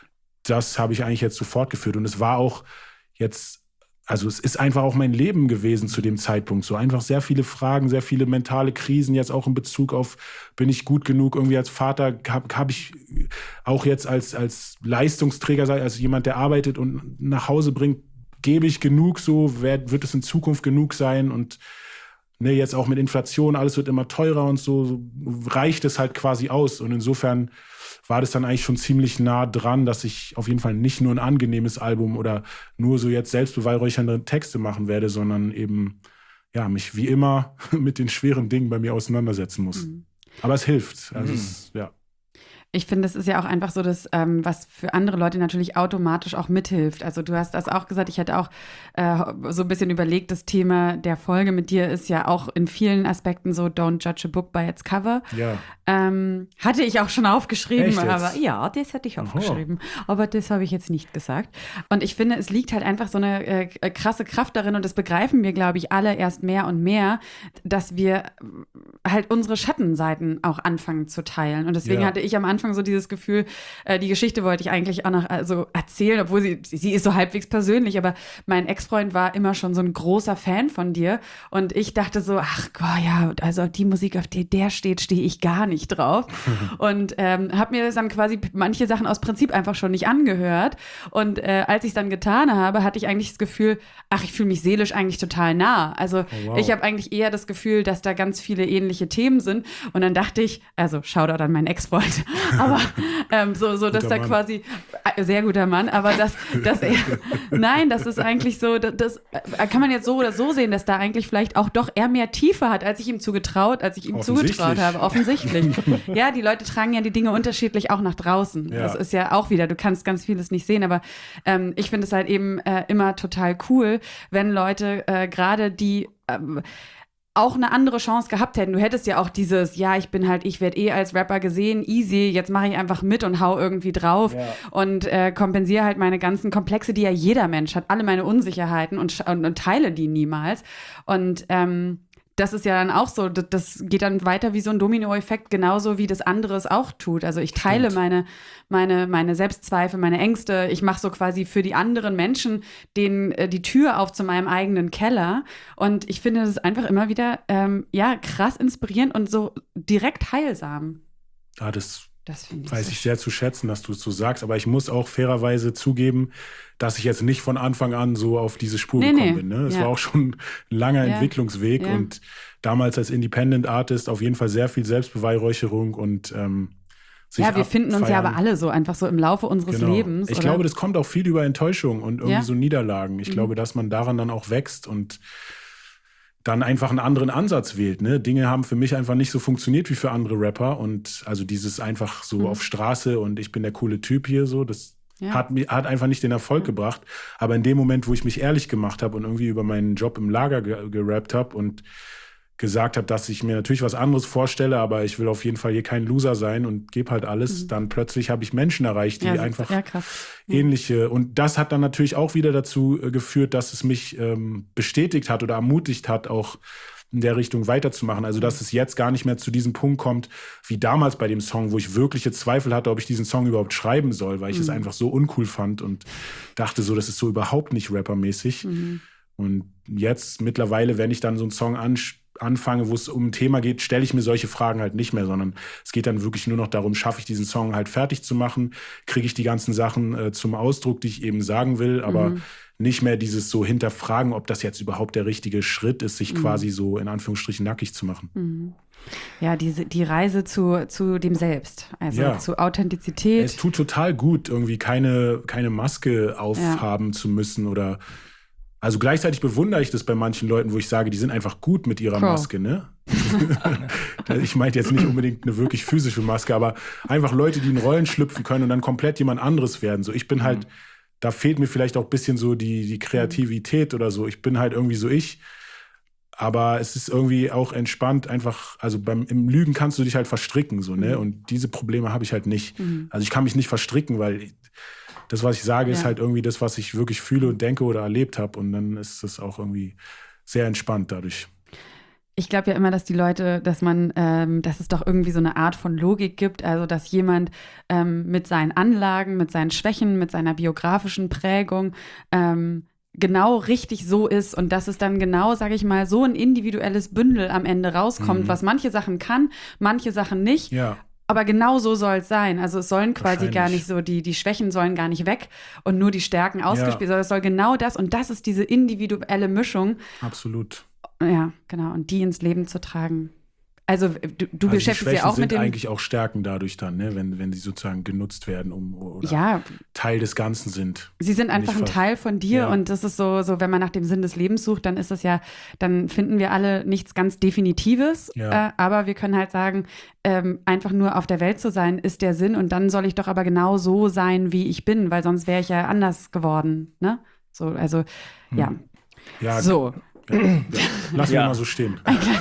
Speaker 4: das habe ich eigentlich jetzt so fortgeführt. Und es war auch jetzt, also es ist einfach auch mein Leben gewesen zu dem Zeitpunkt. So einfach sehr viele Fragen, sehr viele mentale Krisen, jetzt auch in Bezug auf, bin ich gut genug irgendwie als Vater, habe hab ich auch jetzt als, als Leistungsträger, also jemand, der arbeitet und nach Hause bringt, gebe ich genug so, wer, wird es in Zukunft genug sein und Ne, jetzt auch mit Inflation, alles wird immer teurer und so, so reicht es halt quasi aus. Und insofern war das dann eigentlich schon ziemlich nah dran, dass ich auf jeden Fall nicht nur ein angenehmes Album oder nur so jetzt selbstbeweihräuchernde Texte machen werde, sondern eben ja mich wie immer mit den schweren Dingen bei mir auseinandersetzen muss. Mhm. Aber es hilft. Also mhm. es, ja.
Speaker 3: Ich finde, es ist ja auch einfach so, dass ähm, was für andere Leute natürlich automatisch auch mithilft. Also du hast das auch gesagt, ich hätte auch äh, so ein bisschen überlegt, das Thema der Folge mit dir ist ja auch in vielen Aspekten so don't judge a book by its cover.
Speaker 4: Ja.
Speaker 3: Ähm, hatte ich auch schon aufgeschrieben,
Speaker 4: Echt jetzt?
Speaker 3: aber ja, das hatte ich aufgeschrieben. Oho. Aber das habe ich jetzt nicht gesagt. Und ich finde, es liegt halt einfach so eine äh, krasse Kraft darin und das begreifen wir, glaube ich, alle erst mehr und mehr, dass wir halt unsere Schattenseiten auch anfangen zu teilen. Und deswegen
Speaker 4: ja.
Speaker 3: hatte ich am Anfang so dieses Gefühl, äh, die Geschichte wollte ich eigentlich auch noch also erzählen, obwohl sie, sie ist so halbwegs persönlich, aber mein Ex-Freund war immer schon so ein großer Fan von dir und ich dachte so, ach Gott, ja, also die Musik, auf die der steht, stehe ich gar nicht drauf und ähm, habe mir dann quasi manche Sachen aus Prinzip einfach schon nicht angehört und äh, als ich es dann getan habe, hatte ich eigentlich das Gefühl, ach, ich fühle mich seelisch eigentlich total nah. Also oh, wow. ich habe eigentlich eher das Gefühl, dass da ganz viele ähnliche Themen sind und dann dachte ich, also Shoutout an meinen Ex-Freund, aber ähm, so, so dass da Mann. quasi, äh, sehr guter Mann, aber dass, dass er, nein, das ist eigentlich so, das, das äh, kann man jetzt so oder so sehen, dass da eigentlich vielleicht auch doch er mehr Tiefe hat, als ich ihm zugetraut, als ich ihm zugetraut habe, offensichtlich. Ja, die Leute tragen ja die Dinge unterschiedlich auch nach draußen. Ja. Das ist ja auch wieder, du kannst ganz vieles nicht sehen, aber ähm, ich finde es halt eben äh, immer total cool, wenn Leute äh, gerade die ähm, auch eine andere Chance gehabt hätten. Du hättest ja auch dieses, ja, ich bin halt, ich werde eh als Rapper gesehen, easy, jetzt mache ich einfach mit und hau irgendwie drauf ja. und äh, kompensiere halt meine ganzen Komplexe, die ja jeder Mensch hat, alle meine Unsicherheiten und, und, und teile die niemals. Und ähm, das ist ja dann auch so, das, das geht dann weiter wie so ein Dominoeffekt, genauso wie das andere es auch tut. Also ich teile meine, meine, meine Selbstzweifel, meine Ängste. Ich mache so quasi für die anderen Menschen den, äh, die Tür auf zu meinem eigenen Keller. Und ich finde das ist einfach immer wieder ähm, ja, krass inspirierend und so direkt heilsam.
Speaker 4: Ja, das,
Speaker 3: das ich
Speaker 4: weiß
Speaker 3: so
Speaker 4: ich sehr zu schätzen, dass du es so sagst. Aber ich muss auch fairerweise zugeben, dass ich jetzt nicht von Anfang an so auf diese Spur nee, gekommen nee. bin. Ne? Es ja. war auch schon ein langer ja. Entwicklungsweg ja. und damals als Independent Artist auf jeden Fall sehr viel Selbstbeweihräucherung und ähm, sich
Speaker 3: ja, wir
Speaker 4: abfeiern.
Speaker 3: finden uns ja aber alle so, einfach so im Laufe unseres
Speaker 4: genau.
Speaker 3: Lebens.
Speaker 4: Ich
Speaker 3: oder?
Speaker 4: glaube, das kommt auch viel über Enttäuschung und irgendwie ja. so Niederlagen. Ich mhm. glaube, dass man daran dann auch wächst und dann einfach einen anderen Ansatz wählt. Ne? Dinge haben für mich einfach nicht so funktioniert wie für andere Rapper und also dieses einfach so mhm. auf Straße und ich bin der coole Typ hier so, das Ja. Hat, hat einfach nicht den Erfolg gebracht. Aber in dem Moment, wo ich mich ehrlich gemacht habe und irgendwie über meinen Job im Lager ge- gerappt habe und gesagt habe, dass ich mir natürlich was anderes vorstelle, aber ich will auf jeden Fall hier kein Loser sein und gebe halt alles. Mhm. Dann plötzlich habe ich Menschen erreicht, die
Speaker 3: ja,
Speaker 4: einfach
Speaker 3: ja, krass.
Speaker 4: ähnliche. Und das hat dann natürlich auch wieder dazu äh, geführt, dass es mich ähm, bestätigt hat oder ermutigt hat, auch in der Richtung weiterzumachen. Also, dass es jetzt gar nicht mehr zu diesem Punkt kommt, wie damals bei dem Song, wo ich wirkliche Zweifel hatte, ob ich diesen Song überhaupt schreiben soll, weil ich mhm. es einfach so uncool fand und dachte so, das ist so überhaupt nicht rappermäßig. Mhm. Und jetzt mittlerweile, wenn ich dann so einen Song ansp- anfange, wo es um ein Thema geht, stelle ich mir solche Fragen halt nicht mehr, sondern es geht dann wirklich nur noch darum, schaffe ich diesen Song halt fertig zu machen, kriege ich die ganzen Sachen äh, zum Ausdruck, die ich eben sagen will, aber mhm. nicht mehr dieses so hinterfragen, ob das jetzt überhaupt der richtige Schritt ist, sich mhm. quasi so in Anführungsstrichen nackig zu machen.
Speaker 3: Mhm. Ja, diese, die Reise zu, zu dem Selbst, also
Speaker 4: ja.
Speaker 3: zu Authentizität.
Speaker 4: Es tut total gut, irgendwie keine, keine Maske aufhaben ja. zu müssen oder also gleichzeitig bewundere ich das bei manchen Leuten, wo ich sage, die sind einfach gut mit ihrer Pro. Maske, ne? Ich meinte jetzt nicht unbedingt eine wirklich physische Maske, aber einfach Leute, die in Rollen schlüpfen können und dann komplett jemand anderes werden. So, ich bin mhm. halt, da fehlt mir vielleicht auch ein bisschen so die, die Kreativität oder so. Ich bin halt irgendwie so ich. Aber es ist irgendwie auch entspannt, einfach, also beim im Lügen kannst du dich halt verstricken, so, ne? Und diese Probleme habe ich halt nicht. Mhm. Also ich kann mich nicht verstricken, weil ich, das, was ich sage, ja. ist halt irgendwie das, was ich wirklich fühle und denke oder erlebt habe. Und dann ist das auch irgendwie sehr entspannt dadurch.
Speaker 3: Ich glaube ja immer, dass die Leute, dass man, ähm, dass es doch irgendwie so eine Art von Logik gibt, also dass jemand ähm, mit seinen Anlagen, mit seinen Schwächen, mit seiner biografischen Prägung ähm, genau richtig so ist und dass es dann genau, sage ich mal, so ein individuelles Bündel am Ende rauskommt, mhm. was manche Sachen kann, manche Sachen nicht.
Speaker 4: Ja.
Speaker 3: Aber genau so soll es sein. Also es sollen quasi gar nicht so, die, die Schwächen sollen gar nicht weg und nur die Stärken ausgespielt, ja. sondern es soll genau das und das ist diese individuelle Mischung.
Speaker 4: Absolut.
Speaker 3: Ja, genau. Und die ins Leben zu tragen. Also du, du
Speaker 4: also
Speaker 3: beschäftigst dich ja auch mit dem...
Speaker 4: sind eigentlich auch Stärken dadurch dann, ne? wenn, wenn sie sozusagen genutzt werden, um oder
Speaker 3: ja.
Speaker 4: Teil des Ganzen sind.
Speaker 3: Sie sind einfach ein Teil von dir ja. und das ist so, so, wenn man nach dem Sinn des Lebens sucht, dann ist das ja, dann finden wir alle nichts ganz Definitives,
Speaker 4: ja.
Speaker 3: äh, aber wir können halt sagen, ähm, einfach nur auf der Welt zu sein, ist der Sinn und dann soll ich doch aber genau so sein, wie ich bin, weil sonst wäre ich ja anders geworden, ne? So, also,
Speaker 4: hm.
Speaker 3: ja.
Speaker 4: Ja,
Speaker 3: so.
Speaker 4: Ja. Lass
Speaker 2: ja.
Speaker 4: wir mal so stehen.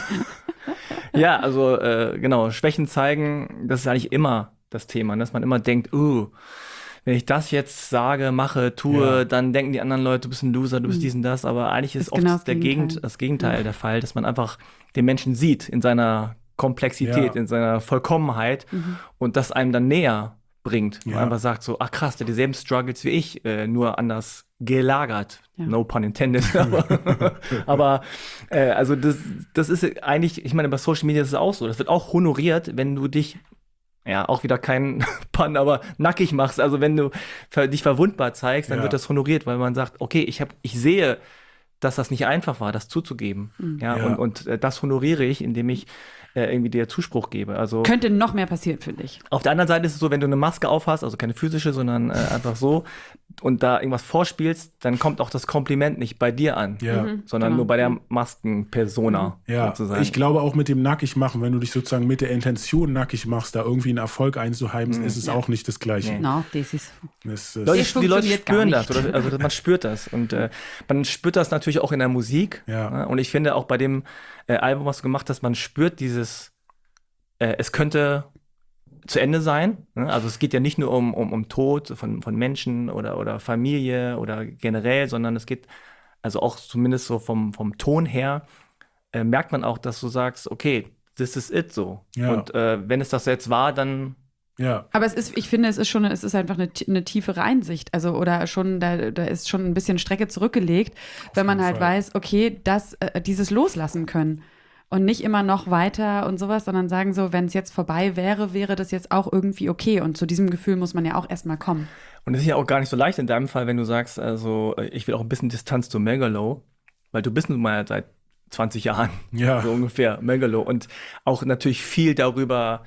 Speaker 2: Ja, also äh, genau, Schwächen zeigen, das ist eigentlich immer das Thema, dass man immer denkt, uh, wenn ich das jetzt sage, mache, tue, ja. dann denken die anderen Leute, du bist ein Loser, du bist mhm. dies und das, aber eigentlich ist, ist oft genau das, der Gegenteil. Gegend, das Gegenteil ja. der Fall, dass man einfach den Menschen sieht in seiner Komplexität, ja. in seiner Vollkommenheit mhm. und das einem dann näher bringt. Ja. Man einfach sagt so, ach krass, der hat dieselben Struggles wie ich, äh, nur anders gelagert. Ja. No pun intended. aber aber äh, also das, das ist eigentlich, ich meine, bei Social Media ist es auch so. Das wird auch honoriert, wenn du dich, ja, auch wieder kein Pun, aber nackig machst. Also wenn du ver- dich verwundbar zeigst, dann ja. wird das honoriert, weil man sagt, okay, ich hab, ich sehe, dass das nicht einfach war, das zuzugeben. Mhm. Ja, ja, und, und äh, das honoriere ich, indem ich äh, irgendwie dir Zuspruch gebe. Also
Speaker 3: könnte noch mehr passieren, finde ich.
Speaker 2: Auf der anderen Seite ist es so, wenn du eine Maske aufhast, also keine physische, sondern äh, einfach so, und da irgendwas vorspielst, dann kommt auch das Kompliment nicht bei dir an,
Speaker 4: ja.
Speaker 3: mhm,
Speaker 2: sondern
Speaker 3: genau.
Speaker 2: nur bei der Maskenpersona.
Speaker 4: Ja,
Speaker 2: sozusagen.
Speaker 4: Ich glaube auch mit dem nackig machen, wenn du dich sozusagen mit der Intention nackig machst, da irgendwie einen Erfolg einzuheimsen, mhm. ist es ja. auch nicht das Gleiche.
Speaker 3: Nee. No, das ist
Speaker 4: das, das
Speaker 2: Leute, die Leute spüren das, oder, also man spürt das. Und äh, man spürt das natürlich auch in der Musik.
Speaker 4: Ja.
Speaker 2: Ne? Und ich finde auch bei dem äh, Album, was du gemacht hast, man spürt dieses, äh, es könnte zu Ende sein. Ne? Also es geht ja nicht nur um, um, um Tod von, von Menschen oder, oder Familie oder generell, sondern es geht, also auch zumindest so vom, vom Ton her, äh, merkt man auch, dass du sagst, okay, this is it so.
Speaker 4: Ja.
Speaker 2: Und äh, wenn es das jetzt war, dann
Speaker 4: ja.
Speaker 3: Aber es ist, ich finde, es ist schon, es ist einfach eine, eine tiefere Einsicht. Also, oder schon, da, da ist schon ein bisschen Strecke zurückgelegt, Auf wenn man halt Fall. weiß, okay, das, äh, dieses Loslassen können. Und nicht immer noch weiter und sowas, sondern sagen so, wenn es jetzt vorbei wäre, wäre das jetzt auch irgendwie okay. Und zu diesem Gefühl muss man ja auch erstmal kommen.
Speaker 2: Und es ist ja auch gar nicht so leicht in deinem Fall, wenn du sagst, also ich will auch ein bisschen Distanz zu Megalo, weil du bist nun mal seit zwanzig Jahren,
Speaker 4: ja.
Speaker 2: so ungefähr, Megalo. Und auch natürlich viel darüber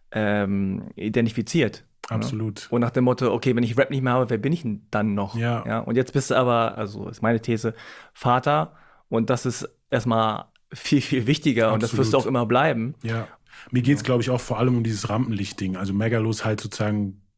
Speaker 2: ähm, identifiziert.
Speaker 4: Absolut.
Speaker 2: Ne? Und nach dem Motto, okay, wenn ich Rap nicht mehr habe, wer bin ich denn dann noch?
Speaker 4: Ja.
Speaker 2: Ja? Und jetzt bist du aber, also ist meine These, Vater. Und das ist erstmal viel, viel wichtiger. Absolut. Und das wirst du auch immer bleiben.
Speaker 4: Ja. Mir geht es, glaube ich, auch vor allem um dieses Rampenlicht-Ding. Also Megalo ist halt sozusagen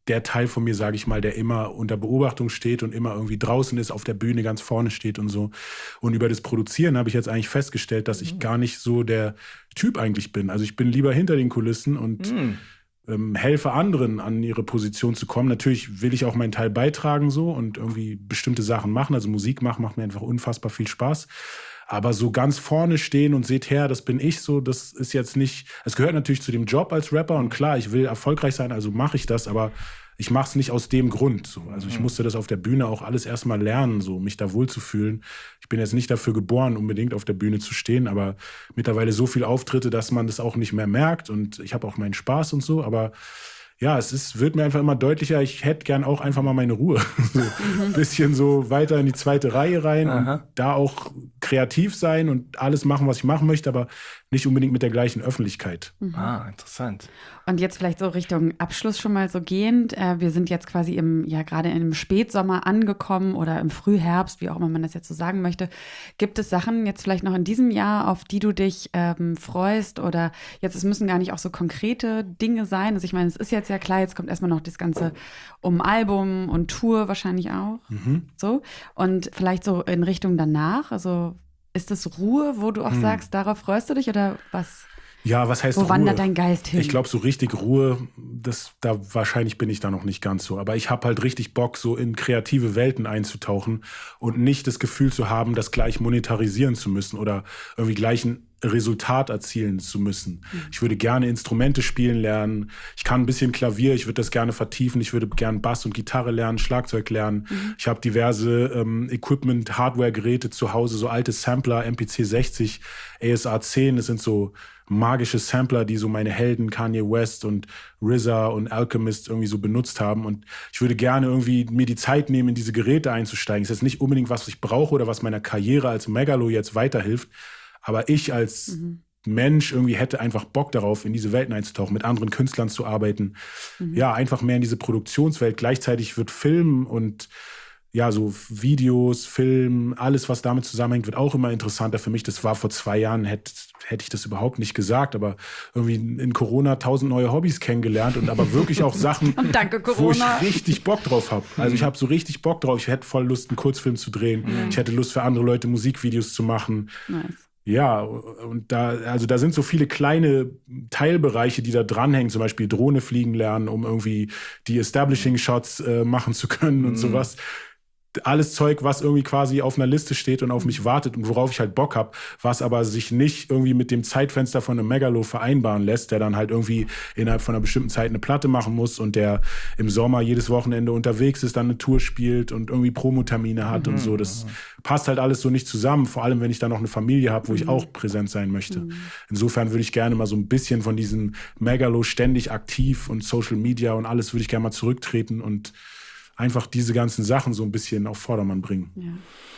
Speaker 4: der Teil von mir, sage ich mal, der immer unter Beobachtung steht und immer irgendwie draußen ist, auf der Bühne ganz vorne steht und so. Und über das Produzieren habe ich jetzt eigentlich festgestellt, dass ich gar nicht so der Typ eigentlich bin. Also ich bin lieber hinter den Kulissen und mhm. ähm, helfe anderen, an ihre Position zu kommen. Natürlich will ich auch meinen Teil beitragen so und irgendwie bestimmte Sachen machen. Also Musik machen macht mir einfach unfassbar viel Spaß. Aber so ganz vorne stehen und seht her, das bin ich so, das ist jetzt nicht, es gehört natürlich zu dem Job als Rapper und klar, ich will erfolgreich sein, also mache ich das, aber ich mache es nicht aus dem Grund. So. Also ich musste das auf der Bühne auch alles erstmal lernen, so mich da wohlzufühlen. Ich bin jetzt nicht dafür geboren, unbedingt auf der Bühne zu stehen, aber mittlerweile so viel Auftritte, dass man das auch nicht mehr merkt und ich habe auch meinen Spaß und so, aber ja, es ist, wird mir einfach immer deutlicher, ich hätte gern auch einfach mal meine Ruhe. So ein bisschen so weiter in die zweite Reihe rein und da auch kreativ sein und alles machen, was ich machen möchte, aber nicht unbedingt mit der gleichen Öffentlichkeit.
Speaker 2: Mhm. Ah, interessant.
Speaker 3: Und jetzt vielleicht so Richtung Abschluss schon mal so gehend. Äh, wir sind jetzt quasi im, ja gerade im Spätsommer angekommen oder im Frühherbst, wie auch immer man das jetzt so sagen möchte. Gibt es Sachen jetzt vielleicht noch in diesem Jahr, auf die du dich ähm, freust? Oder jetzt, es müssen gar nicht auch so konkrete Dinge sein. Also ich meine, es ist jetzt ja klar, jetzt kommt erstmal noch das Ganze um Album und Tour wahrscheinlich auch. Mhm. So. Und vielleicht so in Richtung danach, also ist das Ruhe, wo du auch hm. sagst, darauf freust du dich oder was?
Speaker 4: Ja, was heißt
Speaker 3: Wo
Speaker 4: Ruhe?
Speaker 3: wandert dein Geist hin?
Speaker 4: Ich glaube, so richtig Ruhe, das, da wahrscheinlich bin ich da noch nicht ganz so. Aber ich habe halt richtig Bock, so in kreative Welten einzutauchen und nicht das Gefühl zu haben, das gleich monetarisieren zu müssen oder irgendwie gleich ein Resultat erzielen zu müssen. Mhm. Ich würde gerne Instrumente spielen lernen. Ich kann ein bisschen Klavier, ich würde das gerne vertiefen. Ich würde gerne Bass und Gitarre lernen, Schlagzeug lernen. Mhm. Ich habe diverse ähm, Equipment, Hardware-Geräte zu Hause, so alte Sampler, M P C sechzig, A S A zehn, das sind so magische Sampler, die so meine Helden Kanye West und R Z A und Alchemist irgendwie so benutzt haben. Und ich würde gerne irgendwie mir die Zeit nehmen, in diese Geräte einzusteigen. Das ist jetzt nicht unbedingt, was ich brauche oder was meiner Karriere als Megalo jetzt weiterhilft. Aber ich als mhm. Mensch irgendwie hätte einfach Bock darauf, in diese Welten einzutauchen, mit anderen Künstlern zu arbeiten. Mhm. Ja, einfach mehr in diese Produktionswelt. Gleichzeitig wird Film und ja, so Videos, Film, alles, was damit zusammenhängt, wird auch immer interessanter für mich. Das war vor zwei Jahren, hätte hätte ich das überhaupt nicht gesagt, aber irgendwie in Corona tausend neue Hobbys kennengelernt und aber wirklich auch Sachen,
Speaker 3: danke,
Speaker 4: wo ich richtig Bock drauf habe. Also ich habe so richtig Bock drauf. Ich hätte voll Lust, einen Kurzfilm zu drehen. Mhm. Ich hätte Lust, für andere Leute Musikvideos zu machen. Nice. Ja, und da, also da sind so viele kleine Teilbereiche, die da dranhängen, zum Beispiel Drohne fliegen lernen, um irgendwie die Establishing-Shots äh, machen zu können und mhm. sowas. Alles Zeug, was irgendwie quasi auf einer Liste steht und auf mich wartet und worauf ich halt Bock habe, was aber sich nicht irgendwie mit dem Zeitfenster von einem Megalo vereinbaren lässt, der dann halt irgendwie innerhalb von einer bestimmten Zeit eine Platte machen muss und der im Sommer jedes Wochenende unterwegs ist, dann eine Tour spielt und irgendwie Promotermine hat mhm. und so. Das passt halt alles so nicht zusammen, vor allem wenn ich dann noch eine Familie habe, wo mhm. ich auch präsent sein möchte. Mhm. Insofern würde ich gerne mal so ein bisschen von diesem Megalo ständig aktiv und Social Media und alles würde ich gerne mal zurücktreten und einfach diese ganzen Sachen so ein bisschen auf Vordermann bringen. Ja.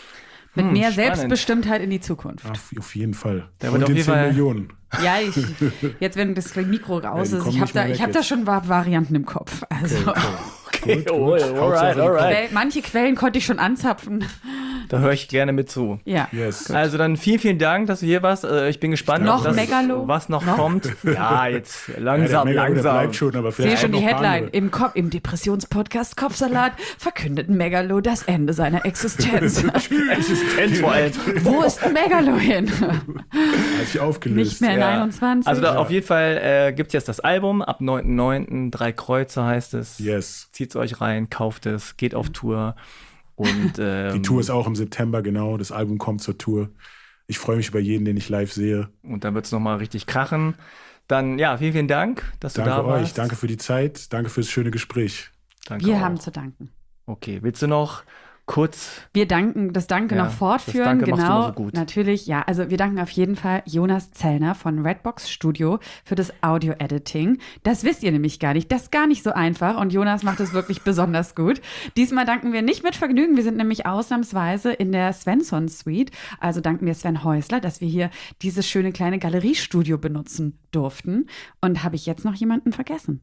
Speaker 3: Mit hm, mehr spannend. Selbstbestimmtheit in die Zukunft.
Speaker 4: Auf, auf jeden Fall.
Speaker 2: Da wird auf jeden Fall
Speaker 4: Millionen.
Speaker 3: Ja, ich, jetzt wenn das Mikro raus ja, ist, ich habe da, hab da schon Varianten im Kopf. Also. Okay, okay.
Speaker 2: Okay, gut, gut. Alright, alright.
Speaker 3: Manche Quellen konnte ich schon anzapfen.
Speaker 2: Da höre ich gerne mit zu.
Speaker 3: Ja.
Speaker 4: Yes.
Speaker 2: Also dann vielen, vielen Dank, dass du hier warst. Ich bin gespannt,
Speaker 3: noch
Speaker 2: das,
Speaker 3: Megalo?
Speaker 2: was noch, noch kommt. Ja, jetzt langsam,
Speaker 4: ja, der
Speaker 2: langsam.
Speaker 4: Bleibt schon, aber
Speaker 3: ich sehe schon die Headline. Im, Kopf, im Depressionspodcast Kopfsalat verkündet Megalo das Ende seiner Existenz.
Speaker 2: Existenz vor allem.
Speaker 3: Wo ist Megalo hin?
Speaker 4: Hat sich aufgelöst.
Speaker 3: Nicht mehr in ja. einundzwanzig.
Speaker 2: Also da, auf jeden Fall äh, gibt es jetzt das Album. Ab neunten neunten Drei Kreuze heißt es.
Speaker 4: Yes.
Speaker 2: Zieht's euch rein, kauft es, geht auf Tour. Und, ähm,
Speaker 4: die Tour ist auch im September, genau. Das Album kommt zur Tour. Ich freue mich über jeden, den ich live sehe.
Speaker 2: Und dann wird es nochmal richtig krachen. Dann, ja, vielen, vielen Dank, dass
Speaker 4: danke
Speaker 2: du da warst.
Speaker 4: Danke euch, danke für die Zeit, danke fürs schöne Gespräch.
Speaker 2: Danke
Speaker 3: Wir
Speaker 2: auch.
Speaker 3: haben zu danken.
Speaker 2: Okay, willst du noch kurz...
Speaker 3: Wir danken, das Danke ja, noch fortführen.
Speaker 2: Das Danke
Speaker 3: genau,
Speaker 2: machst du immer so gut.
Speaker 3: Natürlich, ja. Also wir danken auf jeden Fall Jonas Zellner von Redbox Studio für das Audio-Editing. Das wisst ihr nämlich gar nicht. Das ist gar nicht so einfach und Jonas macht es wirklich besonders gut. Diesmal danken wir nicht mit Vergnügen. Wir sind nämlich ausnahmsweise in der Svensson Suite. Also danken wir Sven Häusler, dass wir hier dieses schöne kleine Galeriestudio benutzen durften. Und habe ich jetzt noch jemanden vergessen?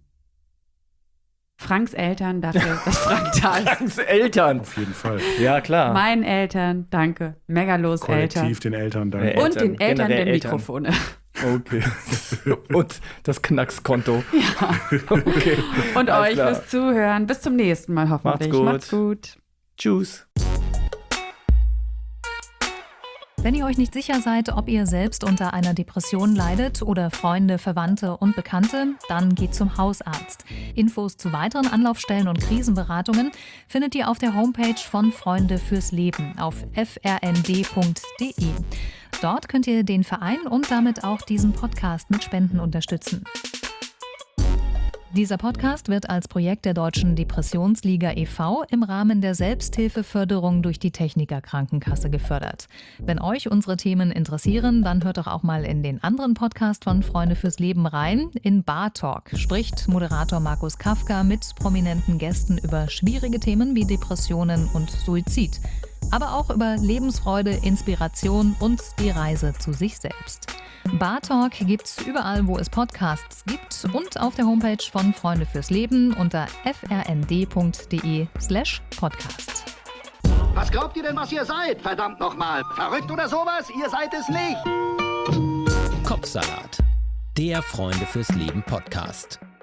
Speaker 3: Franks Eltern dafür, dass Frank da ist.
Speaker 2: Franks Eltern.
Speaker 4: Auf jeden Fall.
Speaker 2: Ja, klar.
Speaker 3: Meinen Eltern, danke. Megalos Eltern.
Speaker 4: Kollektiv den Eltern, danke.
Speaker 3: Und den Eltern der Mikrofone.
Speaker 2: Okay. Und das Knackskonto.
Speaker 3: Ja.
Speaker 2: Okay.
Speaker 3: Und
Speaker 2: Alles
Speaker 3: euch
Speaker 2: klar.
Speaker 3: fürs Zuhören. Bis zum nächsten Mal hoffentlich.
Speaker 2: Macht's gut.
Speaker 3: Macht's gut.
Speaker 2: Tschüss.
Speaker 5: Wenn ihr euch nicht sicher seid, ob ihr selbst unter einer Depression leidet oder Freunde, Verwandte und Bekannte, dann geht zum Hausarzt. Infos zu weiteren Anlaufstellen und Krisenberatungen findet ihr auf der Homepage von Freunde fürs Leben auf f r n d punkt d e. Dort könnt ihr den Verein und damit auch diesen Podcast mit Spenden unterstützen. Dieser Podcast wird als Projekt der Deutschen Depressionsliga e V im Rahmen der Selbsthilfeförderung durch die Techniker Krankenkasse gefördert. Wenn euch unsere Themen interessieren, dann hört doch auch mal in den anderen Podcast von Freunde fürs Leben rein. In Bar Talk spricht Moderator Markus Kafka mit prominenten Gästen über schwierige Themen wie Depressionen und Suizid. Aber auch über Lebensfreude, Inspiration und die Reise zu sich selbst. Bar Talk gibt's überall, wo es Podcasts gibt und auf der Homepage von Freunde fürs Leben unter f r n d punkt d e slash podcast.
Speaker 6: Was glaubt ihr denn, was ihr seid? Verdammt nochmal. Verrückt oder sowas? Ihr seid es nicht.
Speaker 1: Kopfsalat, der Freunde fürs Leben Podcast.